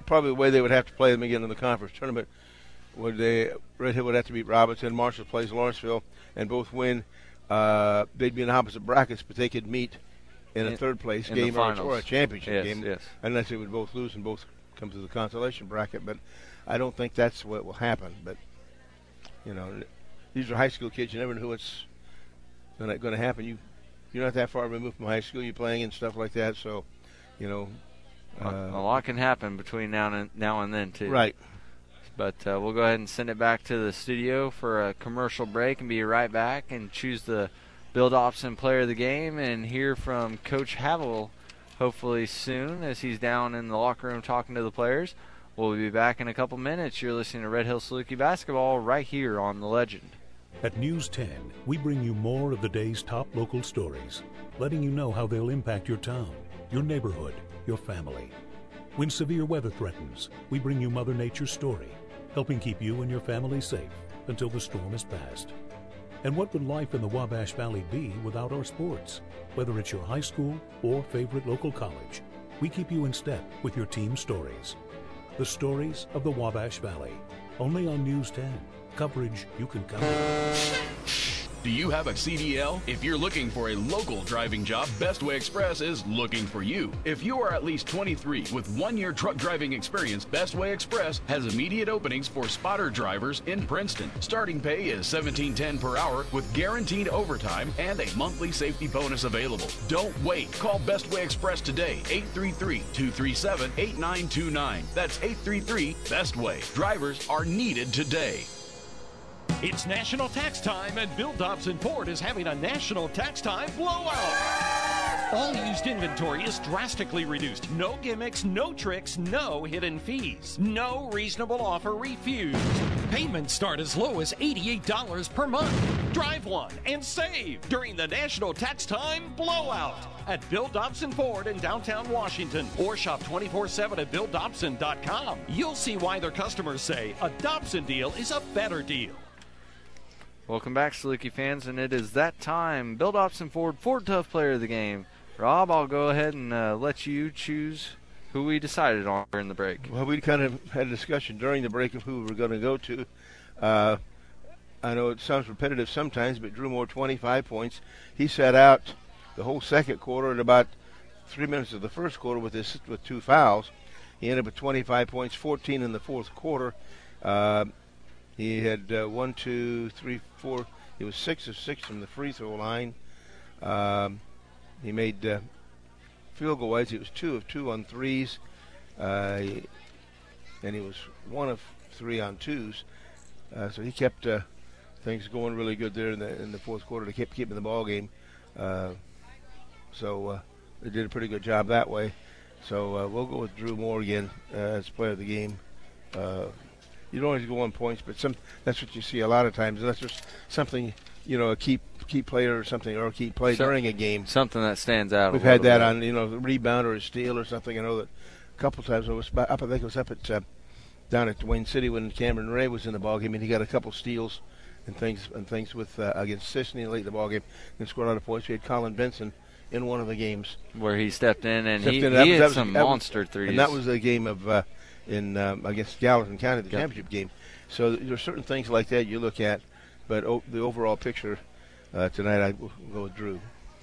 [SPEAKER 3] probably the way they would have to play them again in the conference tournament. Would they? Red Hill would have to beat Robinson. Marshall plays Lawrenceville, and both win. Uh, they'd be in opposite brackets, but they could meet in a
[SPEAKER 2] in,
[SPEAKER 3] third place
[SPEAKER 2] in
[SPEAKER 3] game or, or a
[SPEAKER 2] yes,
[SPEAKER 3] championship game,
[SPEAKER 2] yes.
[SPEAKER 3] unless they would both lose and both come to the consolation bracket. But I don't think that's what will happen. But you know, these are high school kids. You never know what's going to happen. You you're not that far removed from high school. You're playing and stuff like that, so you know.
[SPEAKER 2] Uh, a lot can happen between now and now and then too.
[SPEAKER 3] Right.
[SPEAKER 2] But uh, we'll go ahead and send it back to the studio for a commercial break and be right back and choose the Bill Dobson player of the game and hear from Coach Havel hopefully soon as he's down in the locker room talking to the players. We'll be back in a couple minutes. You're listening to Red Hill Saluki Basketball right here on The Legend.
[SPEAKER 8] At News ten, we bring you more of the day's top local stories, letting you know how they'll impact your town, your neighborhood, your family. When severe weather threatens, we bring you Mother Nature's story, helping keep you and your family safe until the storm is past. And what would life in the Wabash Valley be without our sports? Whether it's your high school or favorite local college, we keep you in step with your team stories. The stories of the Wabash Valley, only on News ten. Coverage you can count on.
[SPEAKER 1] Do you have a C D L? If you're looking for a local driving job, Bestway Express is looking for you. If you are at least twenty-three with one-year truck driving experience, Bestway Express has immediate openings for spotter drivers in Princeton. Starting pay is seventeen ten per hour with guaranteed overtime and a monthly safety bonus available. Don't wait. Call Bestway Express today, eight three three, two three seven, eight nine two nine. That's eight three three, Bestway. Drivers are needed today.
[SPEAKER 9] It's national tax time, and Bill Dobson Ford is having a national tax time blowout. All used inventory is drastically reduced. No gimmicks, no tricks, no hidden fees. No reasonable offer refused. Payments start as low as eighty-eight dollars per month. Drive one and save during the national tax time blowout at Bill Dobson Ford in downtown Washington, or shop twenty-four seven at bill dobson dot com. You'll see why their customers say a Dobson deal is a better deal.
[SPEAKER 2] Welcome back, Saluki fans, and it is that time. Bill Dobson Ford, Ford Tough Player of the Game. Rob, I'll go ahead and uh, let you choose who we decided on during the break.
[SPEAKER 3] Well, we kind of had a discussion during the break of who we were going to go to. Uh, I know it sounds repetitive sometimes, but Drew Moore, twenty-five points. He sat out the whole second quarter and about three minutes of the first quarter with his, with two fouls. He ended up with twenty-five points, fourteen in the fourth quarter. Uh, He had uh, one, two, three, four. He was six of six from the free throw line. Um, he made uh, field goal wise. He was two of two on threes, uh, he, and he was one of three on twos. Uh, so he kept uh, things going really good there in the in the fourth quarter. They kept keeping the ball game. Uh, so uh, they did a pretty good job that way. So uh, we'll go with Drew Moore again uh, as player of the game. Uh, You don't always go on points, but some that's what you see a lot of times. Unless there's something, you know, a key key player or something, or a key play
[SPEAKER 2] so,
[SPEAKER 3] during a game.
[SPEAKER 2] Something that stands out.
[SPEAKER 3] We've
[SPEAKER 2] a
[SPEAKER 3] had that
[SPEAKER 2] bit.
[SPEAKER 3] on, you know, a rebound or a steal or something. I know that a couple times. It was up. I think it was up at uh, down at Wayne City when Cameron Ray was in the ballgame, and he got a couple steals and things and things with uh, against Sisney late in the ballgame and scored a lot of points. We had Colin Benson in one of the games
[SPEAKER 2] where he stepped in and
[SPEAKER 3] stepped
[SPEAKER 2] he,
[SPEAKER 3] in.
[SPEAKER 2] he
[SPEAKER 3] was,
[SPEAKER 2] had
[SPEAKER 3] was,
[SPEAKER 2] some
[SPEAKER 3] was,
[SPEAKER 2] monster threes.
[SPEAKER 3] And that was a game of uh, in um, against Gallatin County, the yep. championship game. So there's certain things like that you look at, but o- the overall picture uh, tonight, I will go with Drew.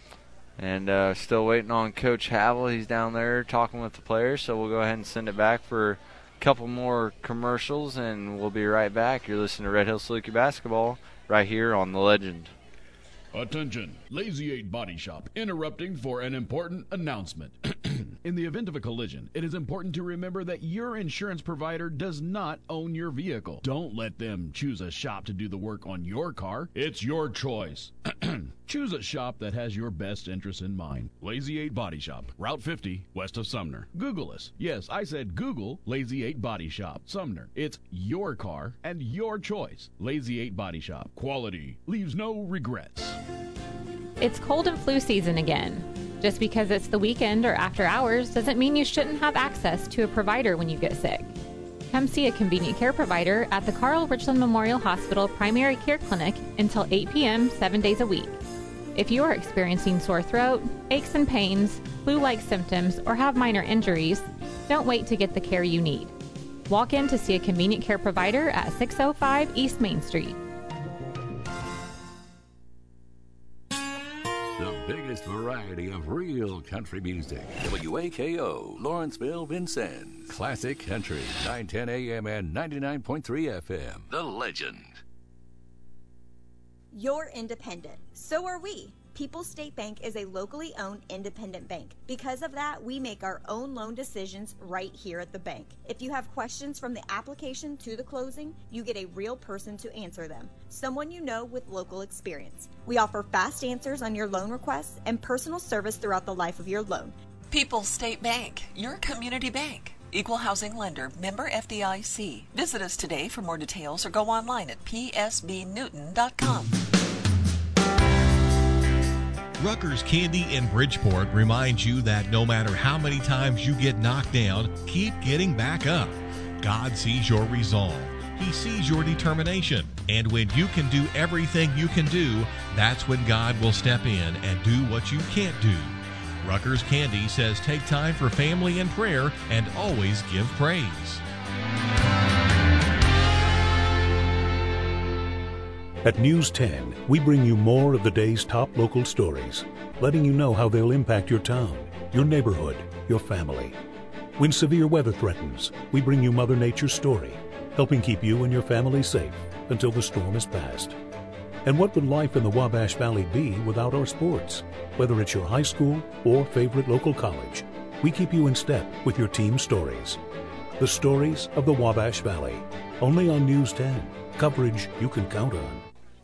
[SPEAKER 2] And uh, still waiting on Coach Havel. He's down there talking with the players, so we'll go ahead and send it back for a couple more commercials, and we'll be right back. You're listening to Red Hill Saluki Basketball right here on The Legend.
[SPEAKER 1] Attention, Lazy eight Body Shop, interrupting for an important announcement. In the event of a collision, it is important to remember that your insurance provider does not own your vehicle. Don't let them choose a shop to do the work on your car. It's your choice. Choose a shop that has your best interests in mind. Lazy eight Body Shop, Route fifty, west of Sumner. Google us. Yes, I said Google Lazy eight Body Shop, Sumner. It's your car and your choice. Lazy eight Body Shop. Quality leaves no regrets.
[SPEAKER 4] It's cold and flu season again. Just because it's the weekend or after hours doesn't mean you shouldn't have access to a provider when you get sick. Come see a convenient care provider at the Carl Richland Memorial Hospital Primary Care Clinic until eight p.m. seven days a week. If you are experiencing sore throat, aches and pains, flu-like symptoms, or have minor injuries, Don't wait to get the care you need. Walk in to see a convenient care provider at six oh five East Main Street.
[SPEAKER 10] The biggest variety of real country music. W A K O, Lawrenceville, Vincennes. Classic Country, nine ten A M and ninety-nine point three F M. The Legend.
[SPEAKER 12] You're independent. So are we. People's State Bank is a locally owned independent bank. Because of that, we make our own loan decisions right here at the bank. If you have questions from the application to the closing, you get a real person to answer them, someone you know with local experience. We offer fast answers on your loan requests and personal service throughout the life of your loan.
[SPEAKER 23] People's State Bank, your community bank. Equal housing lender, member F D I C. Visit us today for more details or go online at p s b newton dot com.
[SPEAKER 7] Rutgers Candy in Bridgeport reminds you that no matter how many times you get knocked down, keep getting back up. God sees your resolve. He sees your determination. And when you can do everything you can do, that's when God will step in and do what you can't do. Rutgers Candy says take time for family and prayer and always give praise.
[SPEAKER 8] At News ten, we bring you more of the day's top local stories, letting you know how they'll impact your town, your neighborhood, your family. When severe weather threatens, we bring you Mother Nature's story, helping keep you and your family safe until the storm is past. And what would life in the Wabash Valley be without our sports? Whether it's your high school or favorite local college, we keep you in step with your team stories. The stories of the Wabash Valley, only on News ten, coverage you can count on.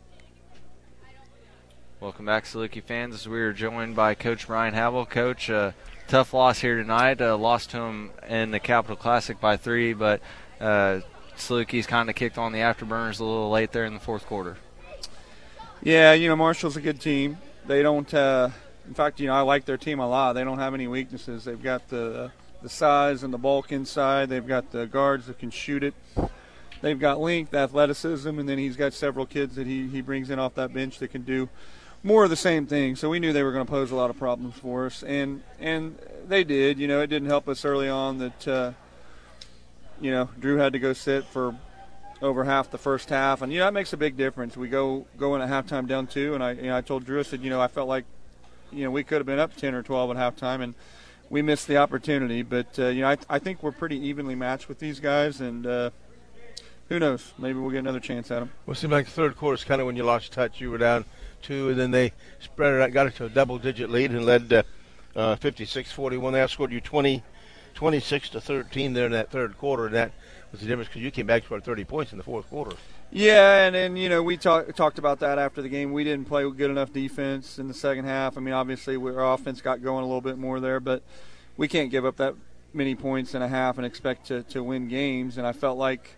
[SPEAKER 2] Welcome back, Saluki fans. We are joined by Coach Brian Havel. Coach, uh, tough loss here tonight. Uh, lost to him in the Capital Classic by three, but uh, Saluki's kind of kicked on the afterburners a little late there in the fourth quarter.
[SPEAKER 24] Yeah, you know, Marshall's a good team. They don't uh, – in fact, you know, I like their team a lot. They don't have any weaknesses. They've got the the size and the bulk inside. They've got the guards that can shoot it. They've got length, athleticism, and then he's got several kids that he, he brings in off that bench that can do – more of the same thing. So we knew they were going to pose a lot of problems for us, and and they did. You know, it didn't help us early on that uh, you know Drew had to go sit for over half the first half, and you know that makes a big difference. We go go in at halftime down two, and I you know I told Drew, I said, you know I felt like you know we could have been up ten or twelve at halftime, and we missed the opportunity. But uh, you know I I think we're pretty evenly matched with these guys, and uh, who knows? Maybe we'll get another chance at them.
[SPEAKER 3] Well, it seemed like the third quarter is kind of when you lost touch. You were down two, and then they spread it out, got it to a double-digit lead, and led uh, uh, fifty-six forty-one. They outscored you twenty, twenty-six to thirteen there in that third quarter, and that was the difference because you came back scored thirty points in the fourth quarter.
[SPEAKER 24] Yeah, and, and you know, we talk, talked about that after the game. We didn't play good enough defense in the second half. I mean, obviously, we, our offense got going a little bit more there, but we can't give up that many points in a half and expect to, to win games, and I felt like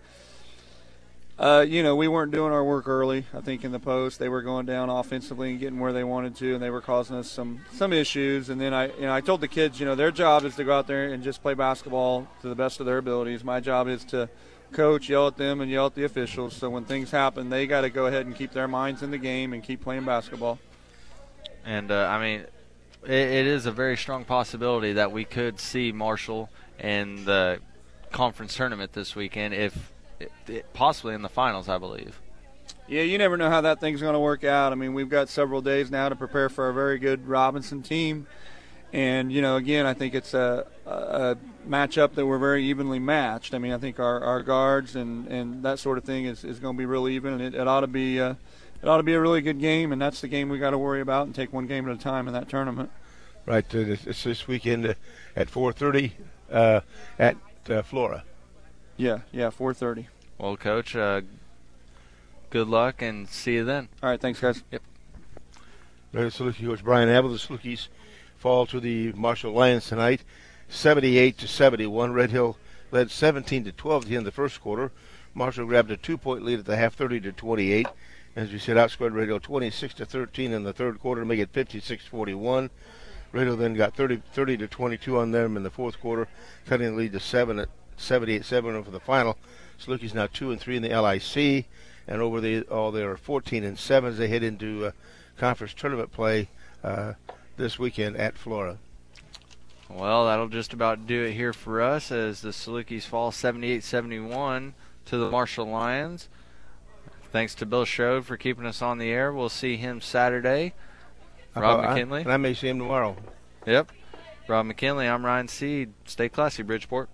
[SPEAKER 24] Uh, you know, we weren't doing our work early, I think, in the post. They were going down offensively and getting where they wanted to, and they were causing us some, some issues. And then I, you know, I told the kids, you know, their job is to go out there and just play basketball to the best of their abilities. My job is to coach, yell at them, and yell at the officials. So when things happen, they got to go ahead and keep their minds in the game and keep playing basketball.
[SPEAKER 2] And, uh, I mean, it, it is a very strong possibility that we could see Marshall in the conference tournament this weekend if – It, it, possibly in the finals, I believe.
[SPEAKER 24] Yeah, you never know how that thing's going to work out. I mean, we've got several days now to prepare for a very good Robinson team. And, you know, again, I think it's a, a matchup that we're very evenly matched. I mean, I think our, our guards and, and that sort of thing is, is going to be real even. And it, it ought to be uh, it ought to be a really good game, and that's the game we got to worry about and take one game at a time in that tournament.
[SPEAKER 3] Right. Uh, it's this weekend uh, at four thirty uh, at uh, Flora.
[SPEAKER 24] Yeah, yeah, four thirty.
[SPEAKER 2] Well, Coach, uh, good luck, and see you then.
[SPEAKER 24] All right, thanks, guys.
[SPEAKER 2] Yep.
[SPEAKER 3] Red Saluki Coach Brian Havel. The Salukis fall to the Marshall Lions tonight, seventy-eight to seventy-one. Red Hill led seventeen to twelve at the end of the first quarter. Marshall grabbed a two-point lead at the half, thirty to twenty-eight. As we said, outscored Red Hill twenty-six to thirteen in the third quarter to make it fifty-six forty-one. Red Hill then got thirty, thirty to twenty-two on them in the fourth quarter, cutting the lead to seven at seventy-eight seven for the final. Salukis now two and three in the L I C, and over the all they are fourteen and seven as they head into uh, conference tournament play uh, this weekend at Flora.
[SPEAKER 2] Well, that'll just about do it here for us as the Salukis fall seventy-eight seventy-one to the Marshall Lions. Thanks to Bill Strode for keeping us on the air. We'll see him Saturday. Rob
[SPEAKER 3] I,
[SPEAKER 2] McKinley.
[SPEAKER 3] And I may see him tomorrow.
[SPEAKER 2] Yep. Rob McKinley, I'm Ryan Seed. Stay classy, Bridgeport.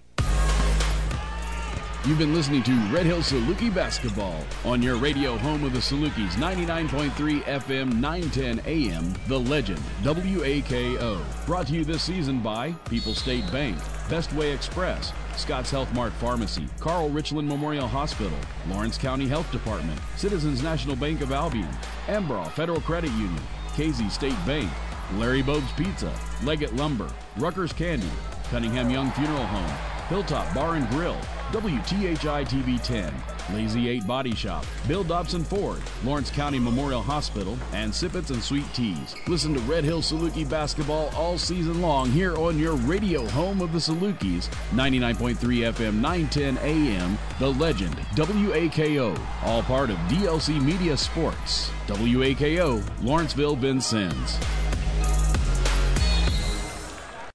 [SPEAKER 1] You've been listening to Red Hill Saluki Basketball on your radio home of the Salukis, ninety-nine point three F M, nine ten A M, The Legend, W A K O. Brought to you this season by People's State Bank, Best Way Express, Scott's Health Mart Pharmacy, Carl Richland Memorial Hospital, Lawrence County Health Department, Citizens National Bank of Albion, Ambrough Federal Credit Union, Casey State Bank, Larry Bogue's Pizza, Leggett Lumber, Rutgers Candy, Cunningham Young Funeral Home, Hilltop Bar and Grill, W T H I T V ten, Lazy eight Body Shop, Bill Dobson Ford, Lawrence County Memorial Hospital, and Sippets and Sweet Teas. Listen to Red Hill Saluki Basketball all season long here on your radio home of the Salukis, ninety-nine point three F M, nine ten A M, The Legend, W A K O, all part of D L C Media Sports. W A K O, Lawrenceville, Vincennes.